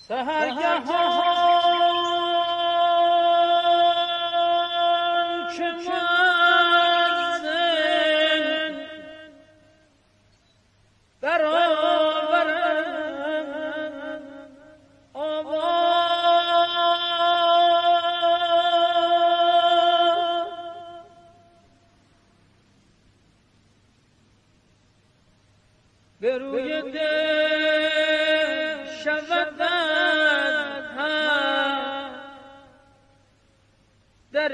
سحرگهان چه مزن برآورند آواز به روی دل شود در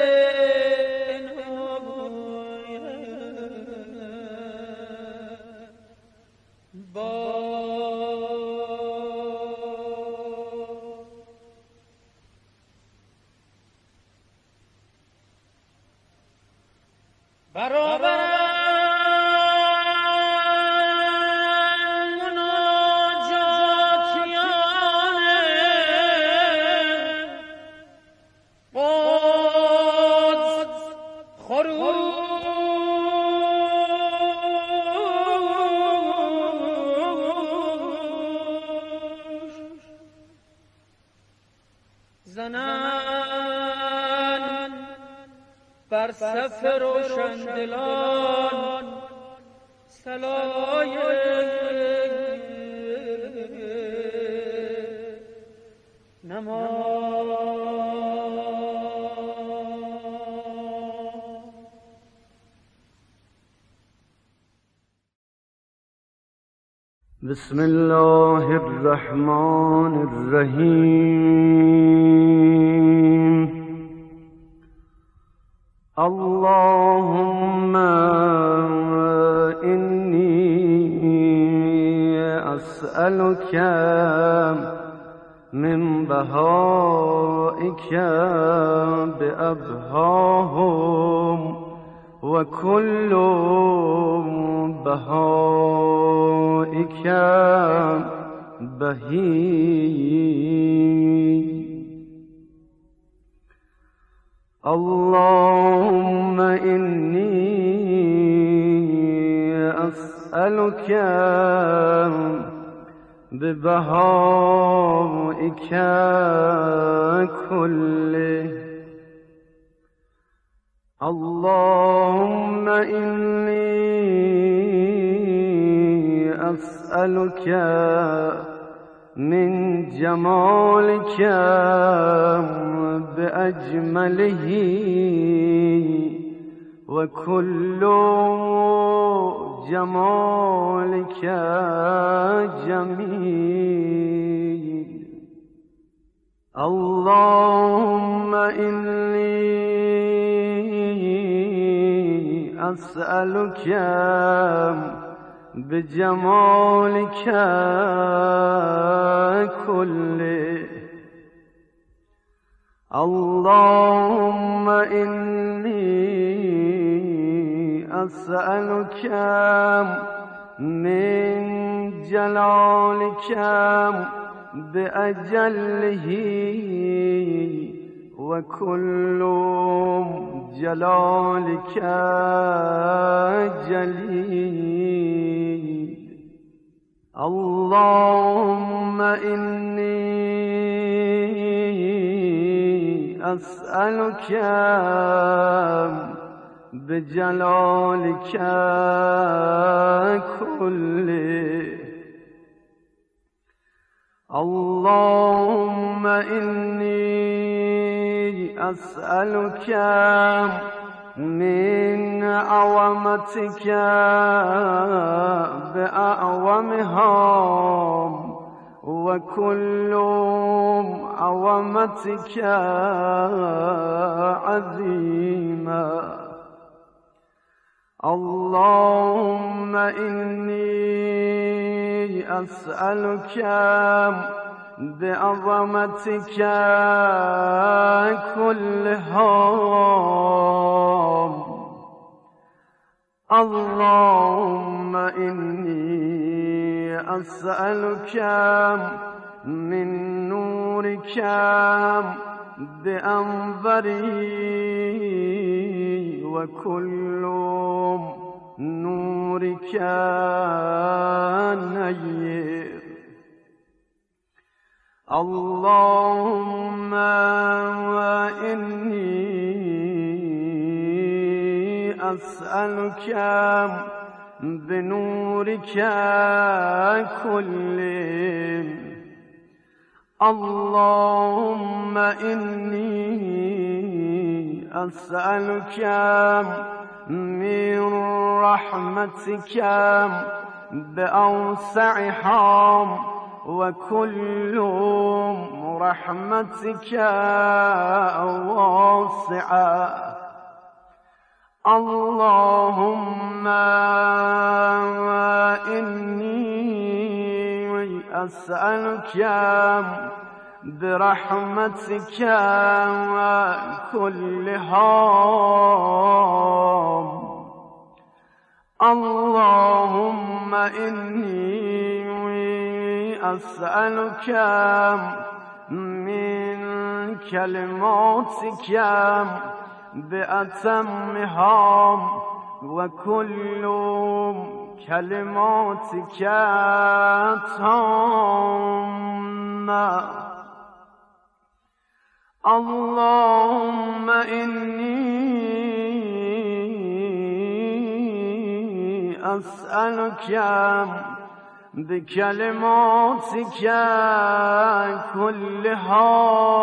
زنان بر صف روشندلان صلای نماز. بسم الله الرحمن الرحیم. اللهم إني أسألك من بهائك بأبهاهم وكل بهائك بهي. اللهم إني أسألك ببهائك كله. اللهم إني أسألك من جمالك بأجمله وكل جمالك جميل. اللهم إني أسألك بجمالك كله. اللهم إني أسألك من جلالك بأجله وكل جلالك جليل. اللهم إني أسألك بجلالك كله. اللهم إني أسألك من عظمتك بأعظمها وكل عظمتك عظيما. اللهم إني أسألك بعظمتك كلها. اللهم إني أسألك من نورك بأنظري وكل نورك نير. اللهم إني أسألك بنورك كله. اللهم إني أسألك من رحمتك بأوسعها وكل رحمتك واسعة. اللهم إني أسألك برحمتك كلها. اللهم إني أسألك من كلماتك بأتمها وكل كلماتك تامة. اللهم إني أسألك بكلماتك كلها.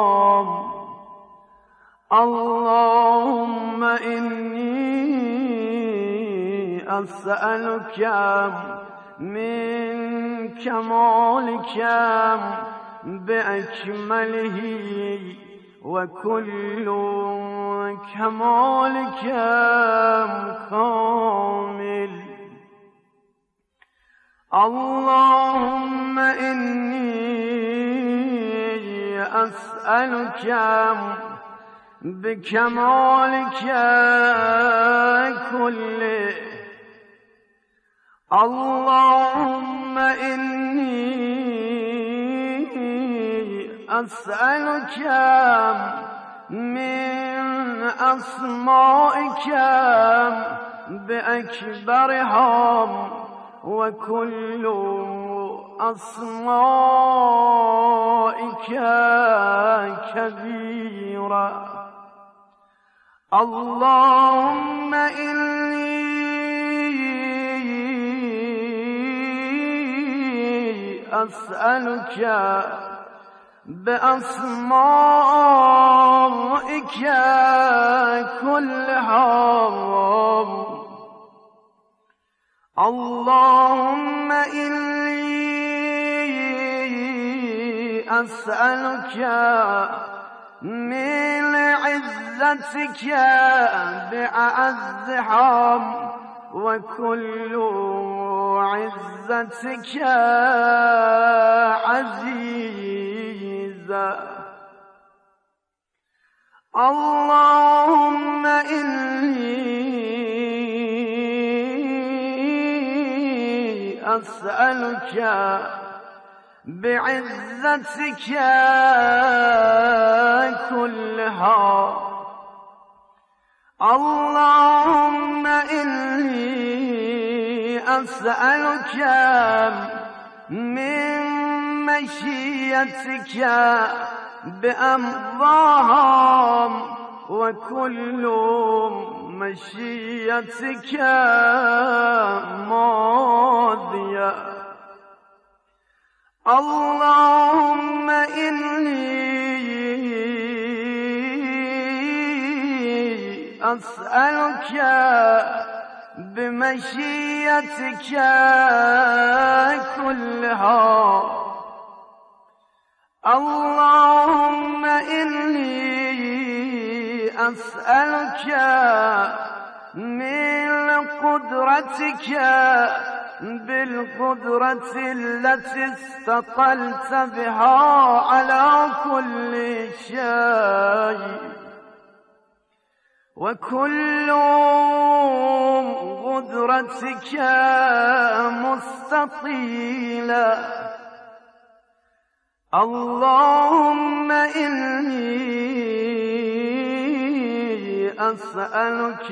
اللهم إني أسألك من كمالك بأكمله وكل كمالك كامل. اللهم إني أسألك بكمالك كله. اللهم إني أسألك من أسمائك بأكبرها وكل أسمائك كبيرة. اللهم إني أسألك بأسمائك كلها. اللهم إني أسألك من عزتك بأعزها وكل عزتك عزيزة. اللهم إني أسألك بعزتك كلها. اللهم إني أسألك من مشيتك بأمضاها وكل مشيتك ماضية. اللهم إني أسألك بمشيتك كلها. اللهم إني أسألك من قدرتك بالقدرة التي استطلت بها على كل شيء وكل قدرتك مستطيلة. اللهم إني أسألك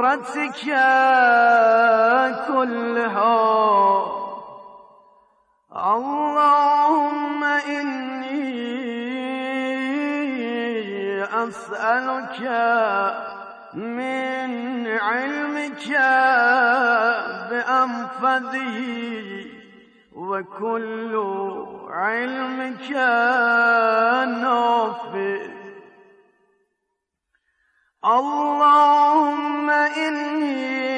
بقدرتك كلها. اللهم إني أسألك من علمك بأنفذه وكل علمك نافذ. اللهم إني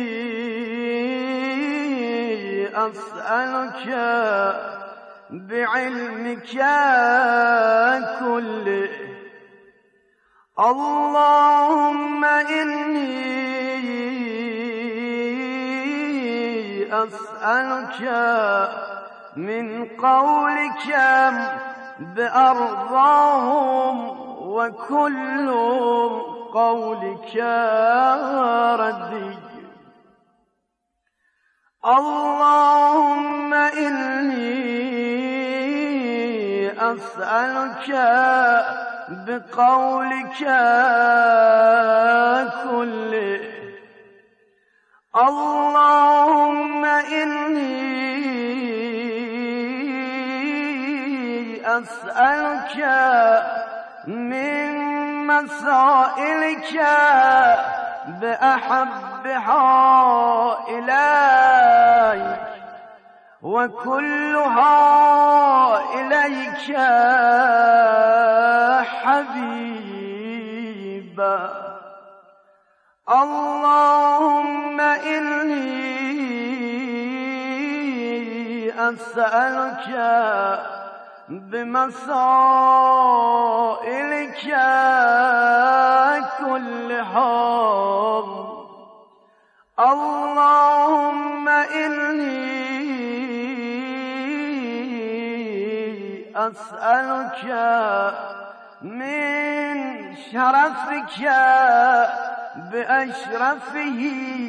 أسألك بعلمك كله. اللهم إني أسألك من قولك بأرضاهم وكل قولك ردي. اللهم إني أسألك بقولك كله. اللهم إني أسألك من مسائلك بأحبها إليك وكلها إليك حبيبا. اللهم إني أسألك بمسائلك كلها. اللهم إني أسألك من شرفك بأشرفه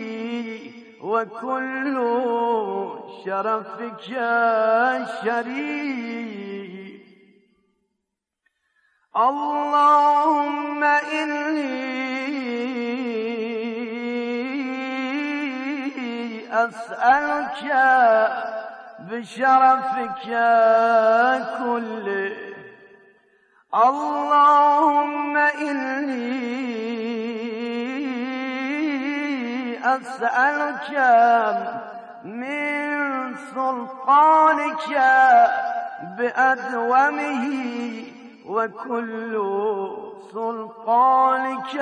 وكل شرفك شريف. اللهم إني أسألك بشرفك كله. اللهم إني أسألك من سلطانك بأدومه وكل سلطانك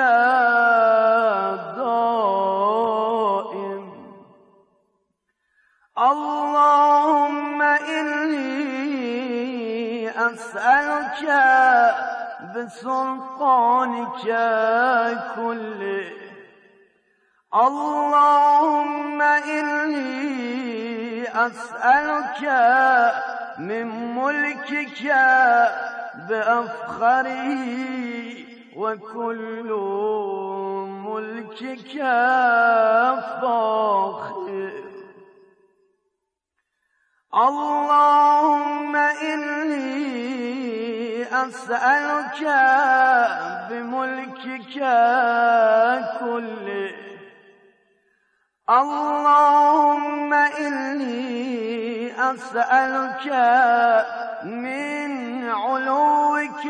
دائم. اللهم إني أسألك بسلطانك كله. اللهم إني أسألك من ملكك بأفخره وكل ملكك فاخر. اللهم إني أسألك بملكك كله. اللهم إني أسألك من علوك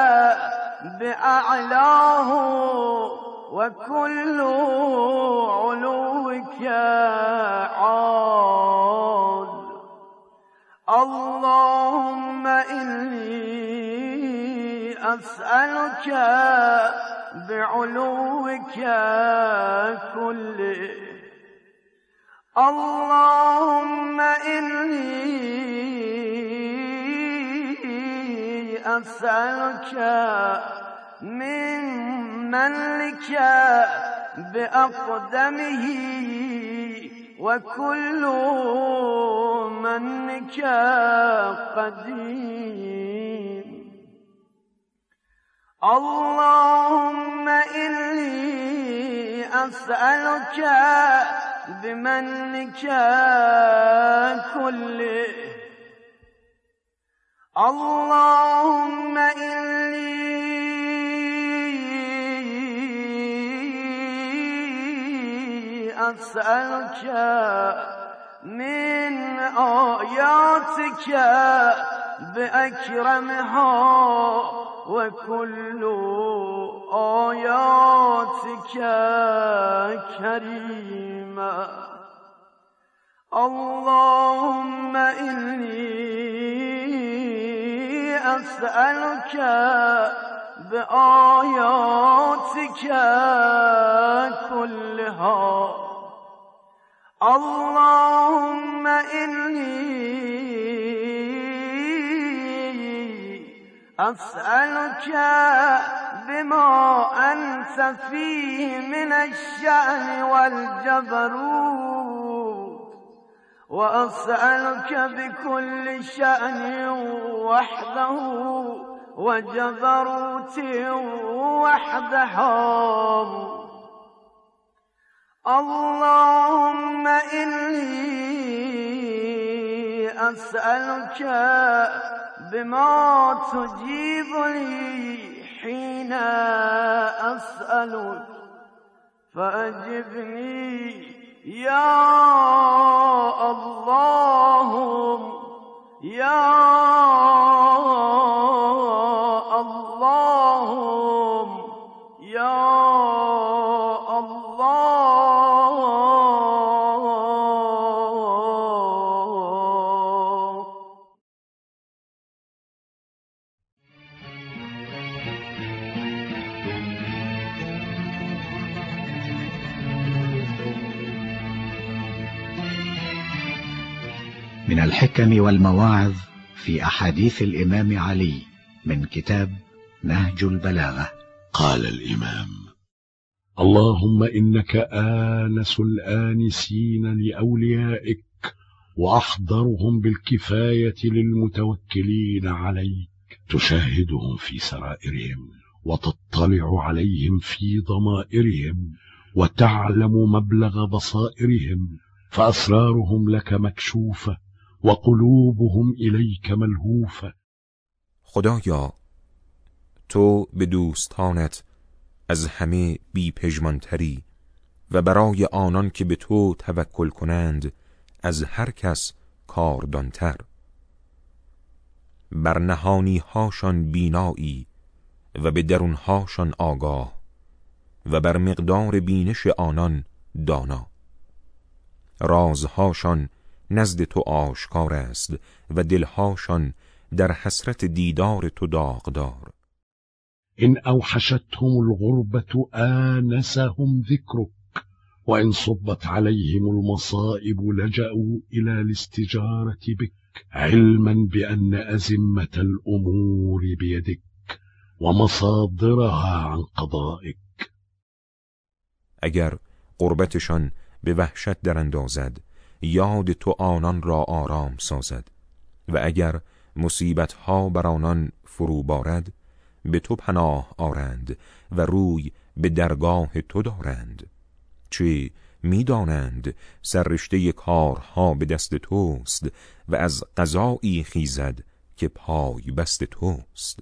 بأعلاه وكل علوك عال. اللهم إني أسألك بعلوك كله. اللهم إني أسألك من منك بأقدمه وكل منك قديم. اللهم إني أسألك بمنك كله. اللهم إني أسألك من آياتك بأكرمها وكل آياتك كريمة اللهم إني أسألك بآياتك كلها اللهم إني أسألك بما أنت فيه من الشأن والجبروت وأسألك بكل شأن وحده وجبروت وحدها اللهم إني أسألك بما تجيب لي حين أسألك فأجبني يا اللهم يا اللهم يا من الحكم والمواعظ في أحاديث الإمام علي من كتاب نهج البلاغة. قال الإمام: اللهم إنك آنس الآنسين لأوليائك وأحضرهم بالكفاية للمتوكلين عليك، تشاهدهم في سرائرهم وتطلع عليهم في ضمائرهم وتعلم مبلغ بصائرهم، فأسرارهم لك مكشوفة وقلوبهم إلیک ملهوفه. خدایا، تو به دوستانت از همه بی پژمانتری و برای آنان که به تو توکل کنند از هر کس کاردانتر. بر نهانی هاشان بینایی و به درونهاشان آگاه و بر مقدار بینش آنان دانا. رازهاشان نزد تو آشکار است و دلهاشان در حسرت دیدار تو داغدار. إن أوحشتهم الغربة آنسهم ذكرك وإن صبت عليهم المصائب لجأوا إلى الاستجارة بك، علما بأن أزمة الأمور بيدك ومصادرها عن قضائك. اگر غربتشان به وحشت در اندازد، یاد تو آنان را آرام سازد و اگر مصیبتها بر آنان فرو بارد، به تو پناه آرند و روی به درگاه تو دارند. چه می‌دانند سررشته کارها به دست توست و از قضایی خیزد که پای بست توست.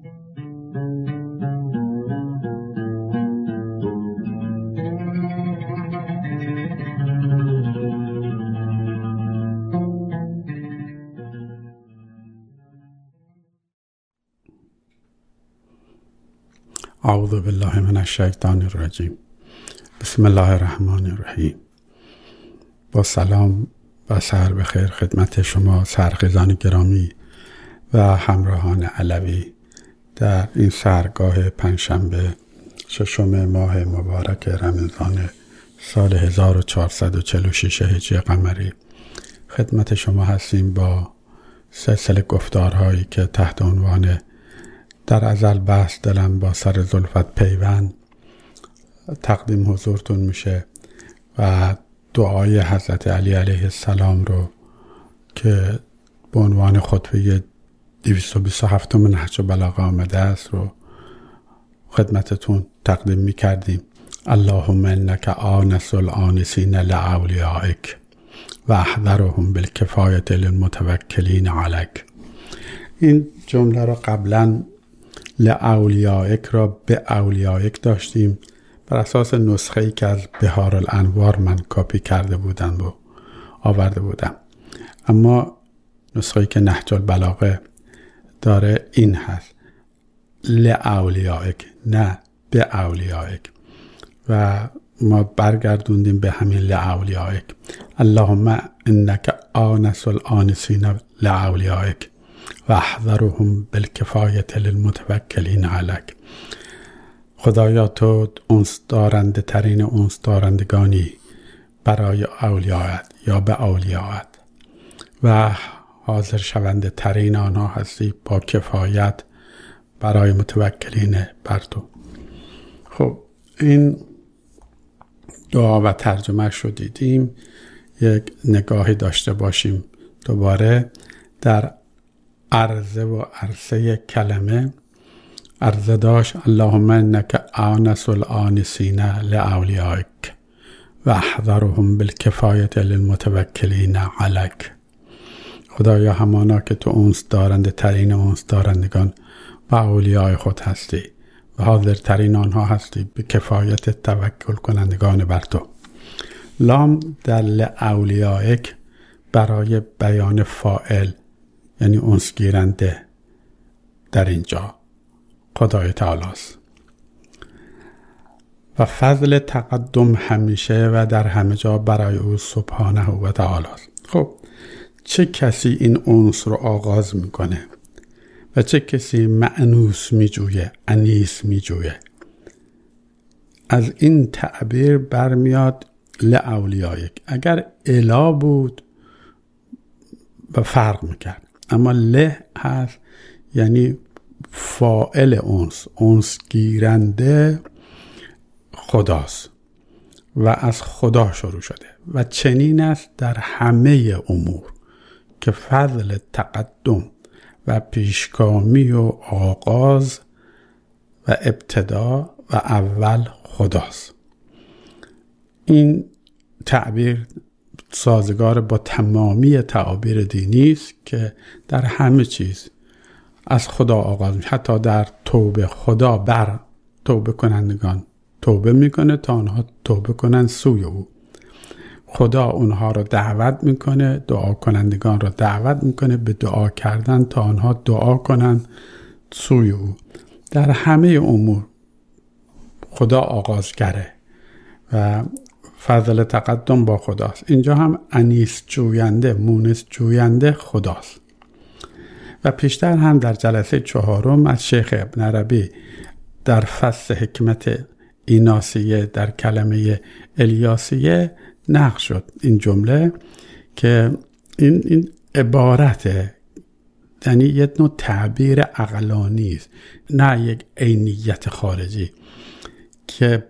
اعوذ بالله من الشیطان الرجیم. بسم الله الرحمن الرحیم. با سلام و سحر بخیر خدمت شما سرخیزان گرامی و همراهان علوی در این سحرگاه پنجشنبه 6 ماه مبارک رمضان سال 1446 هجری قمری خدمت شما هستیم با سلسله گفتارهایی که تحت عنوان در ازل بست دلم با سر زلفت پیوند تقدیم حضورتون میشه و دعای حضرت علی علیه السلام رو که به عنوان خطبه 227 نهج بلاغه آمده است رو خدمتتون تقدیم میکردیم. اللهم انک آنس الآنسین لأولیائک و احضرهم بالکفایة للمتوکلین علیک. این جمله رو قبلا لأولیائک را به اولیائک داشتیم بر اساس نسخه‌ای که از بهار الانوار من کاپی کرده بودم و آورده بودم. اما نسخه‌ای که نهج البلاغه داره این هست: لاولیائک، نه به اولیائک. و ما برگردوندیم به همین لاولیائک. اللهم انک آنس الآنسین لاولیائک و احذرهم بالکفایة للمتوکلین علیک. خدایا تو انس دارنده ترین انس دارندگانی برای اولیایت یا به اولیایت و حاضر شونده ترین آنها هستی با کفایت برای متوکلین بر تو. خب این دعا و ترجمه شو دیدیم. یک نگاهی داشته باشیم دوباره در عرضه و عرصه کلمه. عرضه داشت: اللهم انک آنس الآنسین لاولیائک و احذرهم بالکفایة للمتوکلین علیک. خدایا همانا که تو انس دارنده ترین انس دارندگان و اولیای خود هستی و حاضر ترین آنها هستی به کفایت توکل کنندگان بر تو. لام در لاولیائک برای بیان فاعل یعنی انس گیرنده در اینجا خدای تعالی است. و فضل تقدم همیشه و در همه جا برای او سبحانه و تعالی است. خب چه کسی این انس رو آغاز میکنه و چه کسی مأنوس میجویه، انیس میجویه؟ از این تعبیر برمیاد لاولیائک. اگر الا بود و فرق میکرد، اما له هست یعنی فاعل انس گیرنده خداست و از خدا شروع شده و چنین است در همه امور که فضل تقدم و پیشگامی و آغاز و ابتدا و اول خداست. این تعبیر سازگار با تمامی تعابیر دینی است که در همه چیز از خدا آغاز میشه. حتی در توبه خدا بر توبه کنندگان توبه میکنه تا آنها توبه کنند سوی او. خدا اونها رو دعوت میکنه، دعا کنندگان رو دعوت میکنه به دعا کردن تا آنها دعا کنند سوی او. در همه امور خدا آغازگره و فضل تقدم با خداست. اینجا هم انیس جوینده، مونس جوینده خداست. و پیشتر هم در جلسه 4 از شیخ ابن عربی در فصل حکمت ایناسیه در کلمه الیاسیه نقل شد این جمله که این عبارت یعنی یک نوع تعبیر عقلانی است، نه یک عینیت خارجی که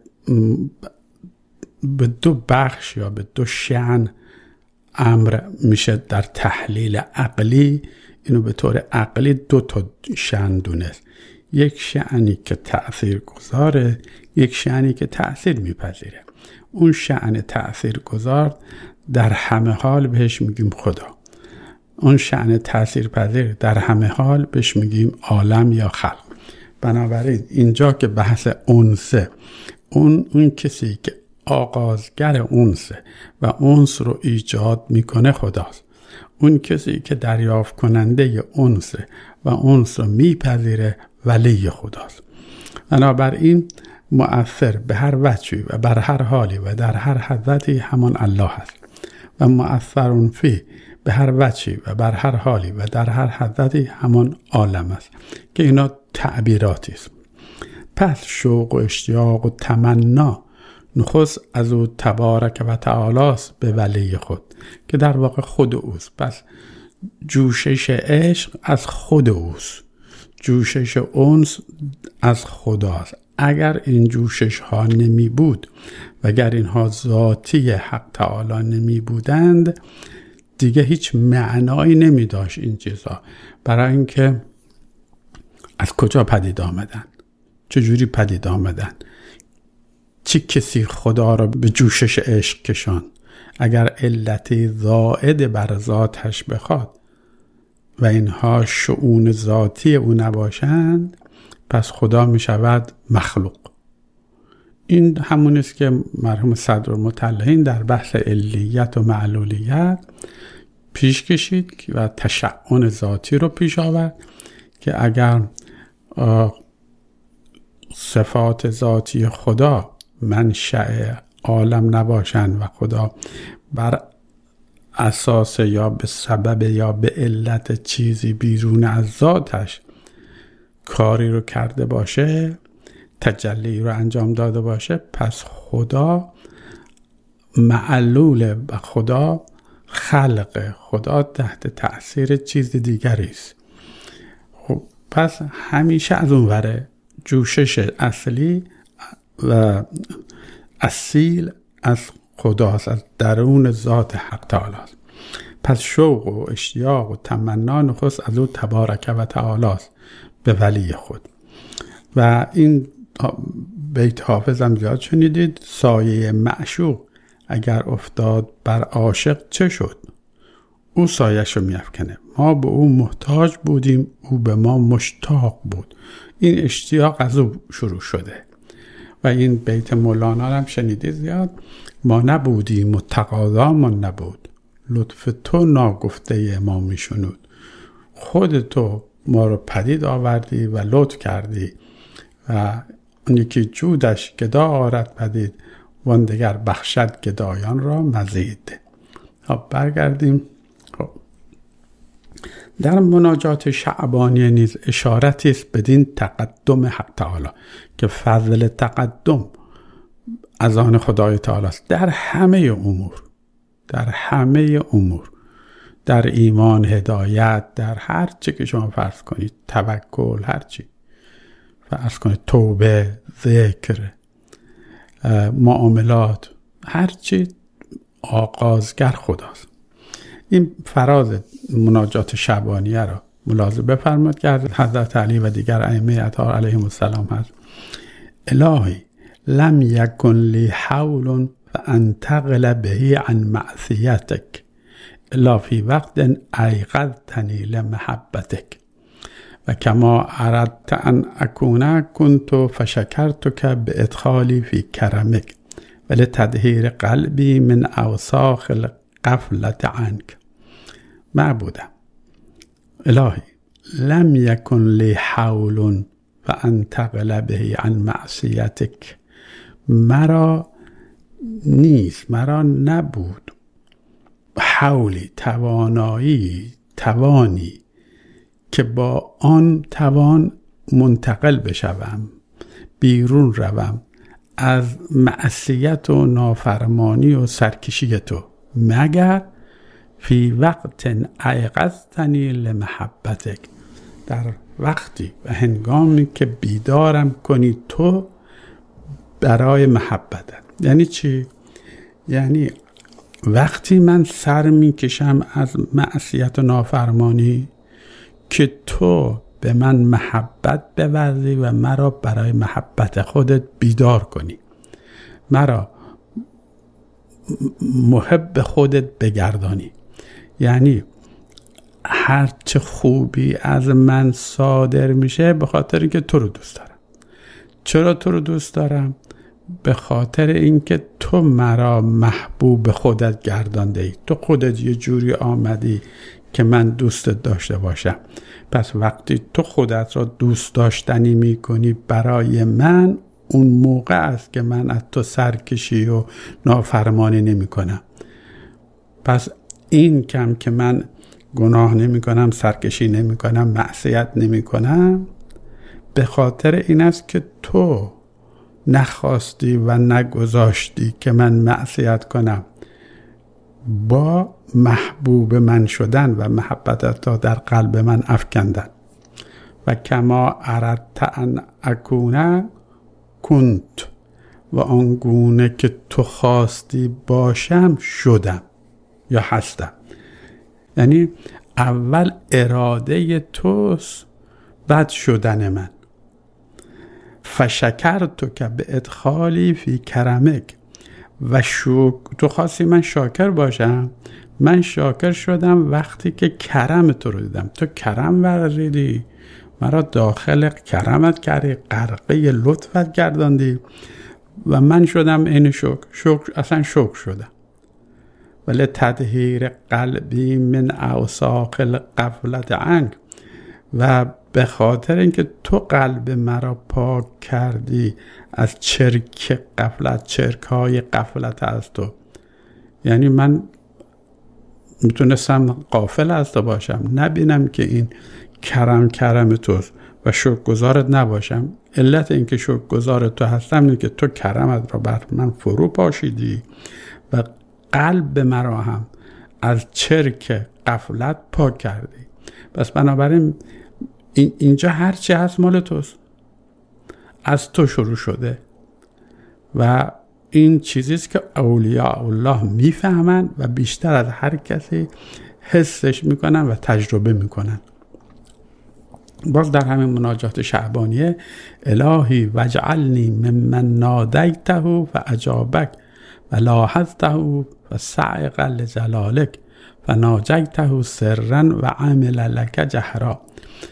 به دو بخش یا به دو شأن امر میشه در تحلیل عقلی. اینو به طور عقلی 2 تا شأن دونست: یک شأنی که تأثیر گذاره، یک شأنی که تأثیر میپذیره. اون شأن تأثیر گذار در همه حال بهش میگیم خدا. اون شأن تأثیر پذیر در همه حال بهش میگیم عالم یا خلق. بنابراین اینجا که بحث انسه، اون کسی که آغازگر انسه و انس رو ایجاد میکنه خداست. اون کسی که دریافت کننده انسه و انس رو میپذیره ولی خداست. بنابراین مؤثر به هر وجهی و بر هر حالی و در هر حضرتی همان الله است و مؤثرون فی به هر وجهی و بر هر حالی و در هر حضرتی همان عالم است که اینا تعبیراتی است. پس شوق و اشتیاق و تمنا نخست از او تبارک و تعالی است به ولی خود که در واقع خود اوست. پس جوشش عشق از خود اوست، جوشش انس از خداست. اگر این جوشش ها نمی بود و اگر اینها ذاتی حق تعالی نمی بودند دیگه هیچ معنایی نمی داشت این چیزها. برای اینکه از کجا پدید آمدن، چجوری پدید آمدن، چه کسی خدا را به جوشش عشق کشان؟ اگر علتی زائد بر ذاتش بخواد و اینها شؤون ذاتی او نباشند پس خدا می شود مخلوق. این همون است که مرحوم صدرالمطلعین در بحث علیت و معلولیت پیش کشید و تشعن ذاتی رو پیش آورد که اگر صفات ذاتی خدا منشأ عالم نباشند و خدا بر اساس یا به سبب یا به علت چیزی بیرون از ذاتش کاری رو کرده باشه، تجلی رو انجام داده باشه، پس خدا معلوله و خدا خلق، خدا تحت تأثیر چیز دیگری است. خب پس همیشه از اون وره جوشش اصلی و اصیل از خداست، از درون ذات حق تعالی است. پس شوق و اشتیاق و تمنا نخست از او تبارک و تعالی است به ولی خود. و این بیت حافظم زیاد شنیدید: سایه معشوق اگر افتاد بر عاشق چه شد؟ او سایه‌شو میافکنه. ما به او محتاج بودیم، او به ما مشتاق بود. این اشتیاق از او شروع شده. و این بیت مولانا هم شنیدید زیاد: ما نبودیم و تقاضامون نبود، لطف تو ناگفته ما میشنود. خود تو ما رو پدید آوردی و لطف کردی و اون یکی جودش گدا آرد پدید، وان دگر بخشد گدایان را مزید. خب برگردیم. خب در مناجات شعبانی نیز اشارتی است بدین تقدم حق تعالی که فضل تقدم از آن خدای تعالی است در همه امور، در همه امور، در ایمان، هدایت، در هر چی که شما فرض کنید، توکل، هر چی فرض کنید، توبه، ذکر، معاملات، هر چی آغازگر خداست. این فراز مناجات شعبانیه را ملاحظه بفرمایید که حضرت علی و دیگر ائمه اطهار علیهم السلام هست: الهی لم یکن لی حول فانتقل به عن معصیتک الا فی وقت ایقظتنی لمحبتک و کما اردت ان اکون کنت فشکرتک بادخالی فی کرمک ولتطهیر قلبی من اوساخ الغفلة عنک. معبودم، الهی لم یکن لی حول فانتقل به عن معصیتک، مرا نیست، مرا نبود حولی، توانی که با آن توان منتقل بشوم، بیرون روم از معصیت و نافرمانی و سرکشی تو، مگر فی وقت ایقظتنی لمحبتک، در وقتی و هنگامی که بیدارم کنی تو برای محبتت. یعنی چی؟ یعنی وقتی من سر میکشم از معصیت و نافرمانی که تو به من محبت بورزی و مرا برای محبت خودت بیدار کنی، مرا محب خودت بگردانی. یعنی هر چه خوبی از من صادر میشه به خاطر اینکه تو رو دوست دارم. چرا تو رو دوست دارم؟ به خاطر اینکه تو مرا محبوب خودت گردانده ای، تو خودت یه جوری آمدی که من دوستت داشته باشم. پس وقتی تو خودت را دوست داشتنی میکنی برای من، اون موقع است که من از تو سرکشی و نافرمانی نمی کنم. پس این کم که من گناه نمی کنم، سرکشی نمی کنم، معصیت نمی کنم، به خاطر این است که تو نخواستی و نگذاشتی که من معصیت کنم. با محبوب من شدن و محبتت را در قلب من افکندن. و کما اردت ان اکون کنت، و آنگونه که تو خواستی باشم شدم یا هستم. یعنی اول اراده توست، بعد شدن من. فشکرتک بادخالی فی کرمک، و تو خواستی من شاکر باشم، من شاکر شدم وقتی که کرم تو رو دیدم. تو کرم ورزیدی، مرا داخل کرمت کردی، غرقه لطفت گرداندی و من شدم این اصلا شکر شدم. ولی تطهیر قلبی من اوساق الغفلت عنک، و به خاطر اینکه تو قلب مرا پاک کردی از چرک غفلت، چرکای غفلت از تو. یعنی من میتونستم غافل از تو باشم، نبینم که این کرم توست و شکرگزارت نباشم. علت اینکه شکرگزار تو هستم اینه که تو کرمت را بر من فرو پاشیدی و قلب مرا هم از چرک غفلت پاک کردی. پس بنابراین اینجا هرچی هست مال توست، از تو شروع شده و این چیزیست که اولیاء الله میفهمن و بیشتر از هر کسی حسش میکنن و تجربه میکنن. باز در همین مناجات شعبانیه الهی وجعلنی ممن نادیته فاجابک و لاحظته فصعق لجلالک فناجیته سرا و عمل لک جهرا.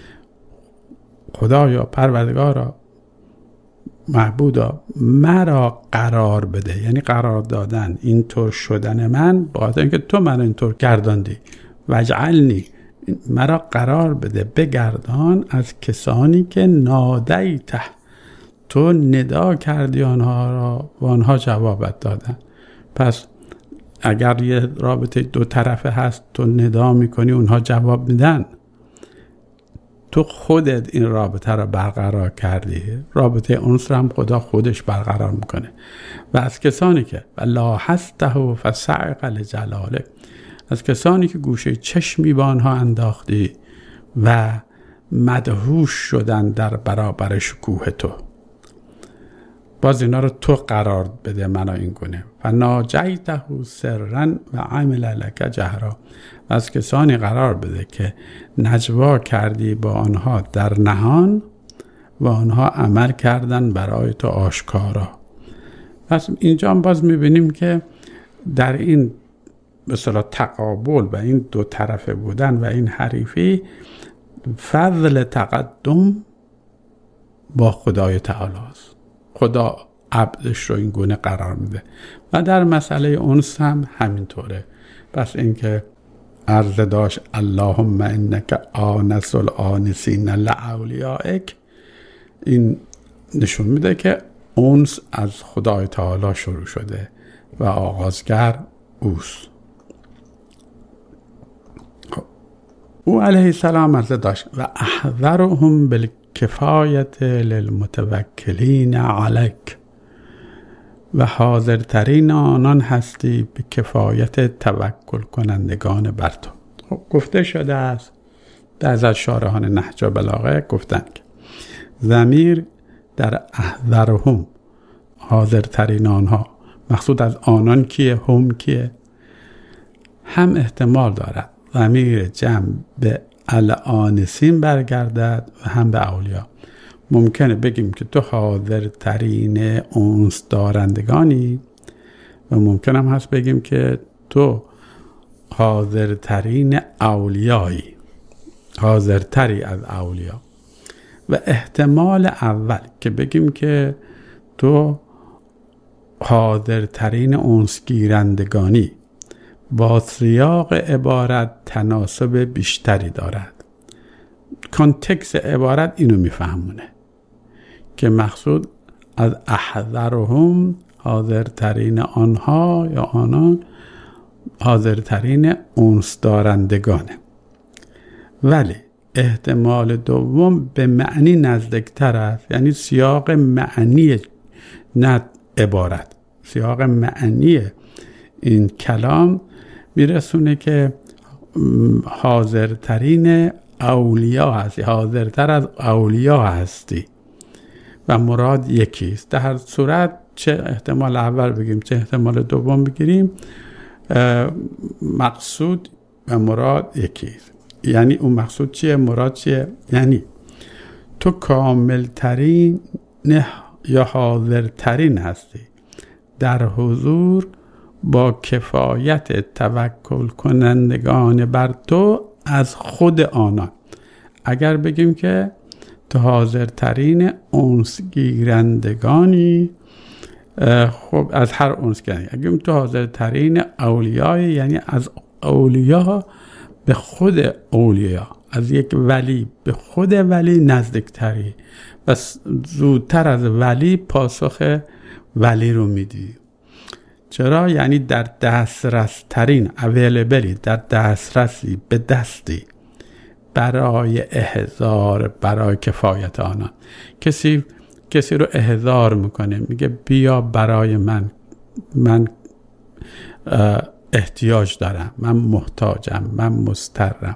خدایا، پروردگارا، معبودا، مرا قرار بده، یعنی قرار دادن، اینطور شدن من با خاطر اینکه تو من اینطور گرداندی. وجعلنی، مرا قرار بده، بگردان از کسانی که نادیته، تو ندا کردی آنها را و آنها جوابت دادن. پس اگر یه رابطه دو طرفه هست، تو ندا میکنی اونها جواب میدن، تو خودت این رابطه را برقرار کردی. رابطه انس هم خدا خودش برقرار میکنه. و از کسانی که لاحظته فصعق لجلالک، از کسانی که گوشه چشمی با آنها انداختی و مدهوش شدن در برابر شکوه تو. باز اینا رو تو قرار بده، منو این کنه. فناجیته سرا و عمل لک جهرا، از کسانی قرار بده که نجوا کردی با آنها در نهان و آنها عمل کردن برای تو آشکارا. پس اینجا باز میبینیم که در این به اصطلاح تقابل و این دو طرفه بودن و این حریفی، فضل تقدم با خدای تعالی است. خدا عبدش رو این گونه قرار میده و در مسئله انس هم همینطوره. پس اینکه عرض داشت اللهم انک آنس الآنسین لاولیائک، این نشون میده که انس از خدای تعالی شروع شده و آغازگر اوست. او علیه السلام عرض داشت و احذرهم بالکفایت للمتوکلین علیک، و حاضرترین آنان هستی به کفایت توکل کنندگان بر تو. گفته شده است، بعض از شارحان نهج بلاغه گفتن که ضمیر در احذرهم، حاضرترین آنها، مقصود از آنان کیه؟ هم کیه؟ هم احتمال دارد ضمیر جمع به الآنسین برگردد و هم به اولیا. ممکنه بگیم که تو حاضرترین انس دارندگانی و ممکن هم هست بگیم که تو حاضرترین اولیایی، حاضرتری از اولیا. و احتمال اول که بگیم که تو حاضرترین انس گیرندگانی با سیاق عبارت تناسب بیشتری دارد. کانتکست عبارت اینو میفهمونه که مقصود از احذرهم، حاضرترین آنها یا آنان، حاضرترین انس دارندگانه. ولی احتمال دوم به معنی نزدیکتر است، یعنی سیاق معنی، نه عبارت، سیاق معنی این کلام میرسونه که حاضرترین اولیا هستی، حاضرتر از اولیا هستی و مراد یکیست. در هر صورت چه احتمال اول بگیم چه احتمال دوم بگیریم، مقصود و مراد یکیست. یعنی اون مقصود چیه؟ مراد چیه؟ یعنی تو کاملترین یا حاضرترین هستی در حضور با کفایت توکل کنندگان بر تو از خود آنان. اگر بگیم که تو حاضرترین انس گیرندگانی خب از هر اونس کنی اگه تو حاضر ترین اولیای، یعنی از اولیا به خود اولیا، از یک ولی به خود ولی نزدیکتری و زودتر از ولی پاسخ ولی رو میدی. چرا؟ یعنی در دسترس ترین اویلیبلی، در دسترسی، به دستی برای احضار، برای کفایت آنان. کسی رو احضار میکنه، میگه بیا برای من احتیاج دارم، من محتاجم، من مضطرم.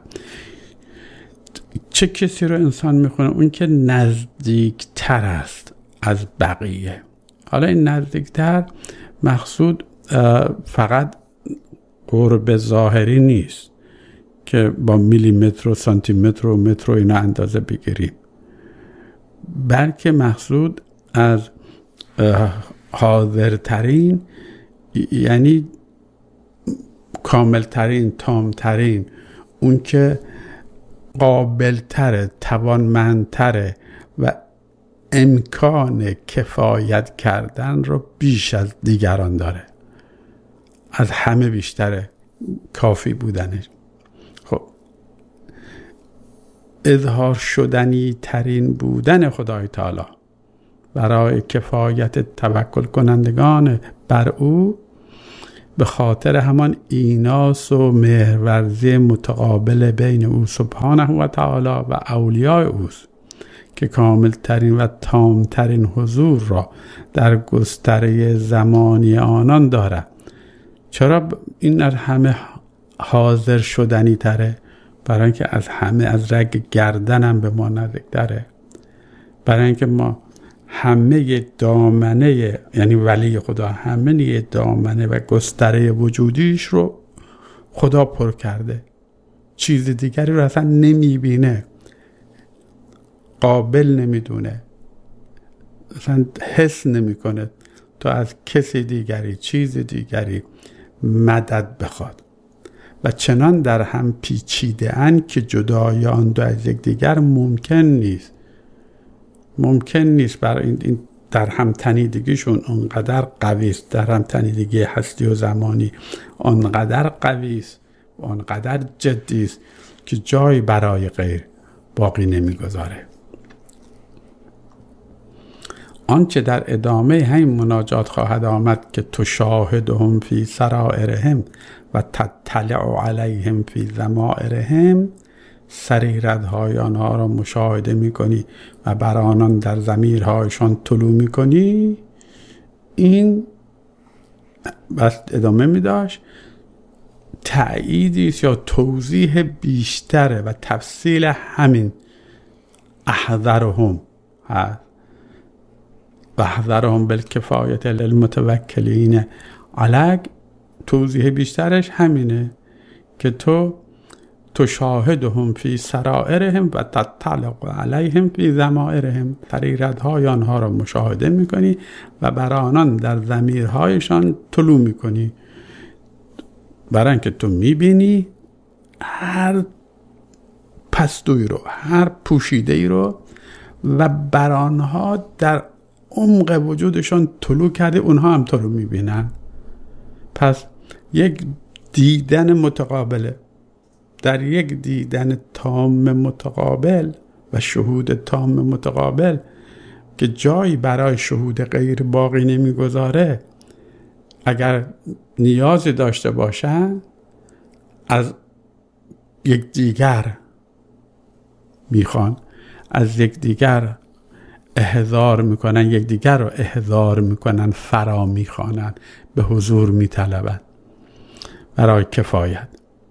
چه کسی رو انسان میخونه؟ اون که نزدیکتر است از بقیه. حالا این نزدیکتر مقصود فقط قرب ظاهری نیست که با میلیمتر و سانتیمتر و متر و اینا اندازه بگیریم، بلکه مقصود از حاضرترین، یعنی کاملترین، تامترین، اون که قابلتره، توانمندتره و امکان کفایت کردن رو بیش از دیگران داره، از همه بیشتره کافی بودنش. خب اظهار شدنی ترین بودن خدای تعالی برای کفایت توکل کنندگان بر او به خاطر همان ایناس و مهرورزی متقابل بین او سبحانه و تعالی و اولیاء اوست که کامل ترین و تام ترین حضور را در گستره زمانی آنان دارد. چرا این از همه حاضر شدنی تره؟ برای اینکه از همه، از رگ گردنم به ما نزدیک تره، برای اینکه ما همه دامنه، یعنی ولی خدا، همه دامنه و گستره وجودیش رو خدا پر کرده، چیز دیگری رو اصلا نمیبینه، قابل نمیدونه، اصلا حس نمیکنه تا از کسی دیگری، چیز دیگری مدد بخواد. و چنان در هم پیچیده اند که جدای آن دو از یک دیگر ممکن نیست. برای این در هم تنیدگیشون اونقدر قوی است، در هم تنیدگی هستی و زمانی اونقدر قوی است، اونقدر جدی است که جایی برای غیر باقی نمیگذاره. آنچه در ادامه همین مناجات خواهد آمد که تو شاهدهم فی سرائرهم و تطلع علیهم فی ضمائرهم، سریرت‌های آنها را مشاهده می‌کنی و بر آنان در ضمیرهایشان طلوع می‌کنی. این بس ادامه می‌داشت، تأییدی است یا توضیح بیشتره و تفصیل همین احذرهم هست و احذرهم بالکفایت للمتوکلین علیک. توضیح بیشترش همینه که تو شاهدهم فی سرائرهم و تطلع علیهم فی ضمائرهم، سریرت‌های آنها را مشاهده میکنی و بر آنان در ضمیرهایشان طلوع میکنی، برای اینکه تو میبینی هر پستوی رو، هر پوشیده‌ای رو و بر آنها در عمق وجودشان طلوع کرده، اونها هم تو رو میبینن. پس یک دیدن متقابله، در یک دیدن تام متقابل و شهود تام متقابل که جایی برای شهود غیر باقی نمیگذاره. اگر نیازی داشته باشن از یک دیگر میخوان، از یک دیگر احضار میکنن، یک دیگر رو احضار میکنن، فرا میخوانن، به حضور میطلبن برای کفایت.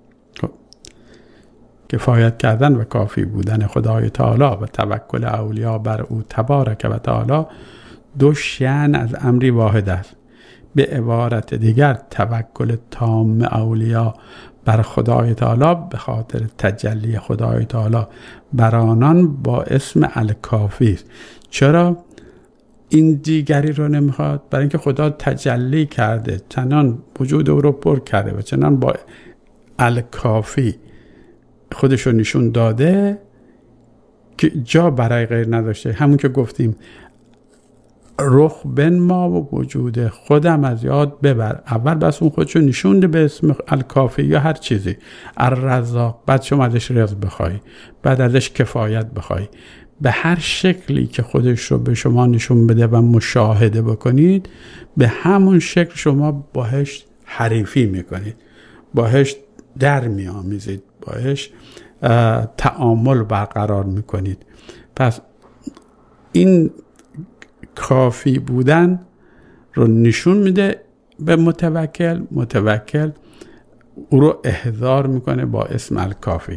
کفایت کردن و کافی بودن خدای تعالی و توکل اولیا بر او تبارک و تعالی دو شأن از امری واحد است. به عبارت دیگر توکل تام اولیا بر خدای تعالی به خاطر تجلی خدای تعالی بر آنان با اسم الکافی است. چرا این دیگری رو نمیخواد؟ برای اینکه خدا تجلی کرده، چنان وجود او رو پر کرده و چنان با الکافی خودش رو نشون داده که جا برای غیر نداشته. همون که گفتیم رخ بنما و وجود خودم از یاد ببر. اول بس اون خودشو نشونده به اسم الکافی یا هر چیزی، الرزاق، بعد شما ازش رزق بخوای، بعد ازش کفایت بخوای، به هر شکلی که خودش رو به شما نشون بده و مشاهده بکنید، به همون شکل شما باهاش حریفی میکنید، باهاش در میآمیزید، باهاش تعامل برقرار میکنید. پس این کافی بودن رو نشون میده به متوکل، متوکل او رو احضار میکنه با اسم الکافی.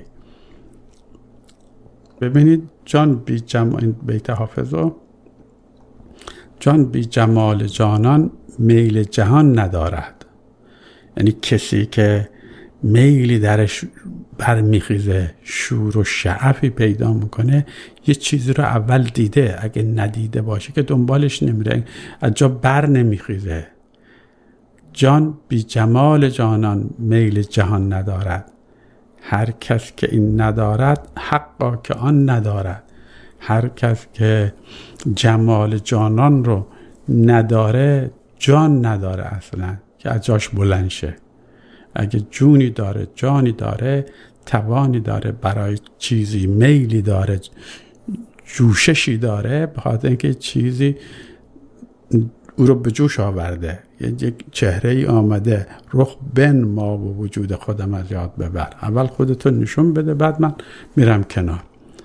ببینید جان بی جمال، بیت حافظو، جان بی جمال جانان میل جهان ندارد. یعنی کسی که میلی درش برمیخیزه، شور و شعفی پیدا میکنه، یه چیزی رو اول دیده، اگه ندیده باشه که دنبالش نمیره، از جا بر نمیخیزه. جان بی جمال جانان میل جهان ندارد. هر کس که این ندارد حقا که آن ندارد. هر کس که جمال جانان رو نداره جان نداره اصلا که از جاش بلند شه. اگه جونی داره، جانی داره، توانی داره، برای چیزی میلی داره، جوششی داره، بخاطر اینکه چیزی او رو به جوش آورده، یک چهره ای آمده، رخ بنما و وجود خودم از یاد ببر. اول خودتو نشون بده، بعد من میرم کنار.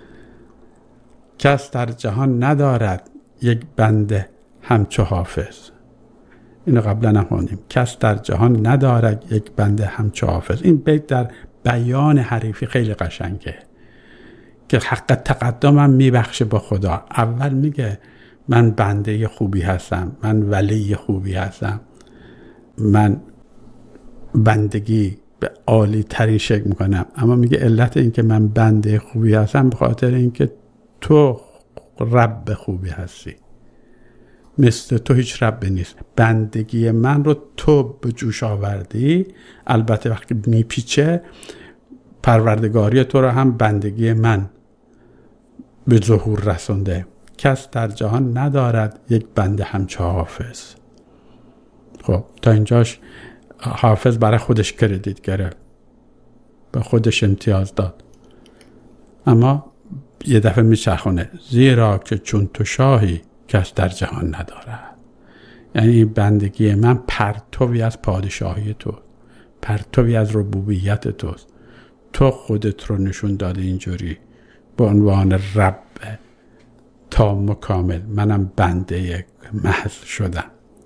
کس در جهان ندارد یک بنده همچو حافظ. اینو قبلا هم خوندیم. کس در جهان ندارد یک بنده همچو حافظ. این بیت در بیان حریفی خیلی قشنگه که حق تقدمم میبخشه با خدا. اول میگه من بنده خوبی هستم، من ولی خوبی هستم، من بندگی به عالی ترین شکل میکنم، اما میگه علت این که من بنده خوبی هستم به خاطر اینکه تو رب خوبی هستی، مثل تو هیچ رب نیست. بندگی من رو تو به جوش آوردی. البته وقتی میپیچه پروردگاری تو رو هم بندگی من به ظهور رسونده. کس در جهان ندارد یک بنده همچو حافظ. خب تا اینجاش حافظ برای خودش کردیت گرفت، به خودش امتیاز داد، اما یه دفعه میچرخونه زیرا که چون تو شاهی کس در جهان ندارد. یعنی بندگی من پرتوی از پادشاهی تو، پرتوی از ربوبیت توست. تو خودت رو نشون داده اینجوری به عنوان رب تام و کامل، منم بنده محض شدم.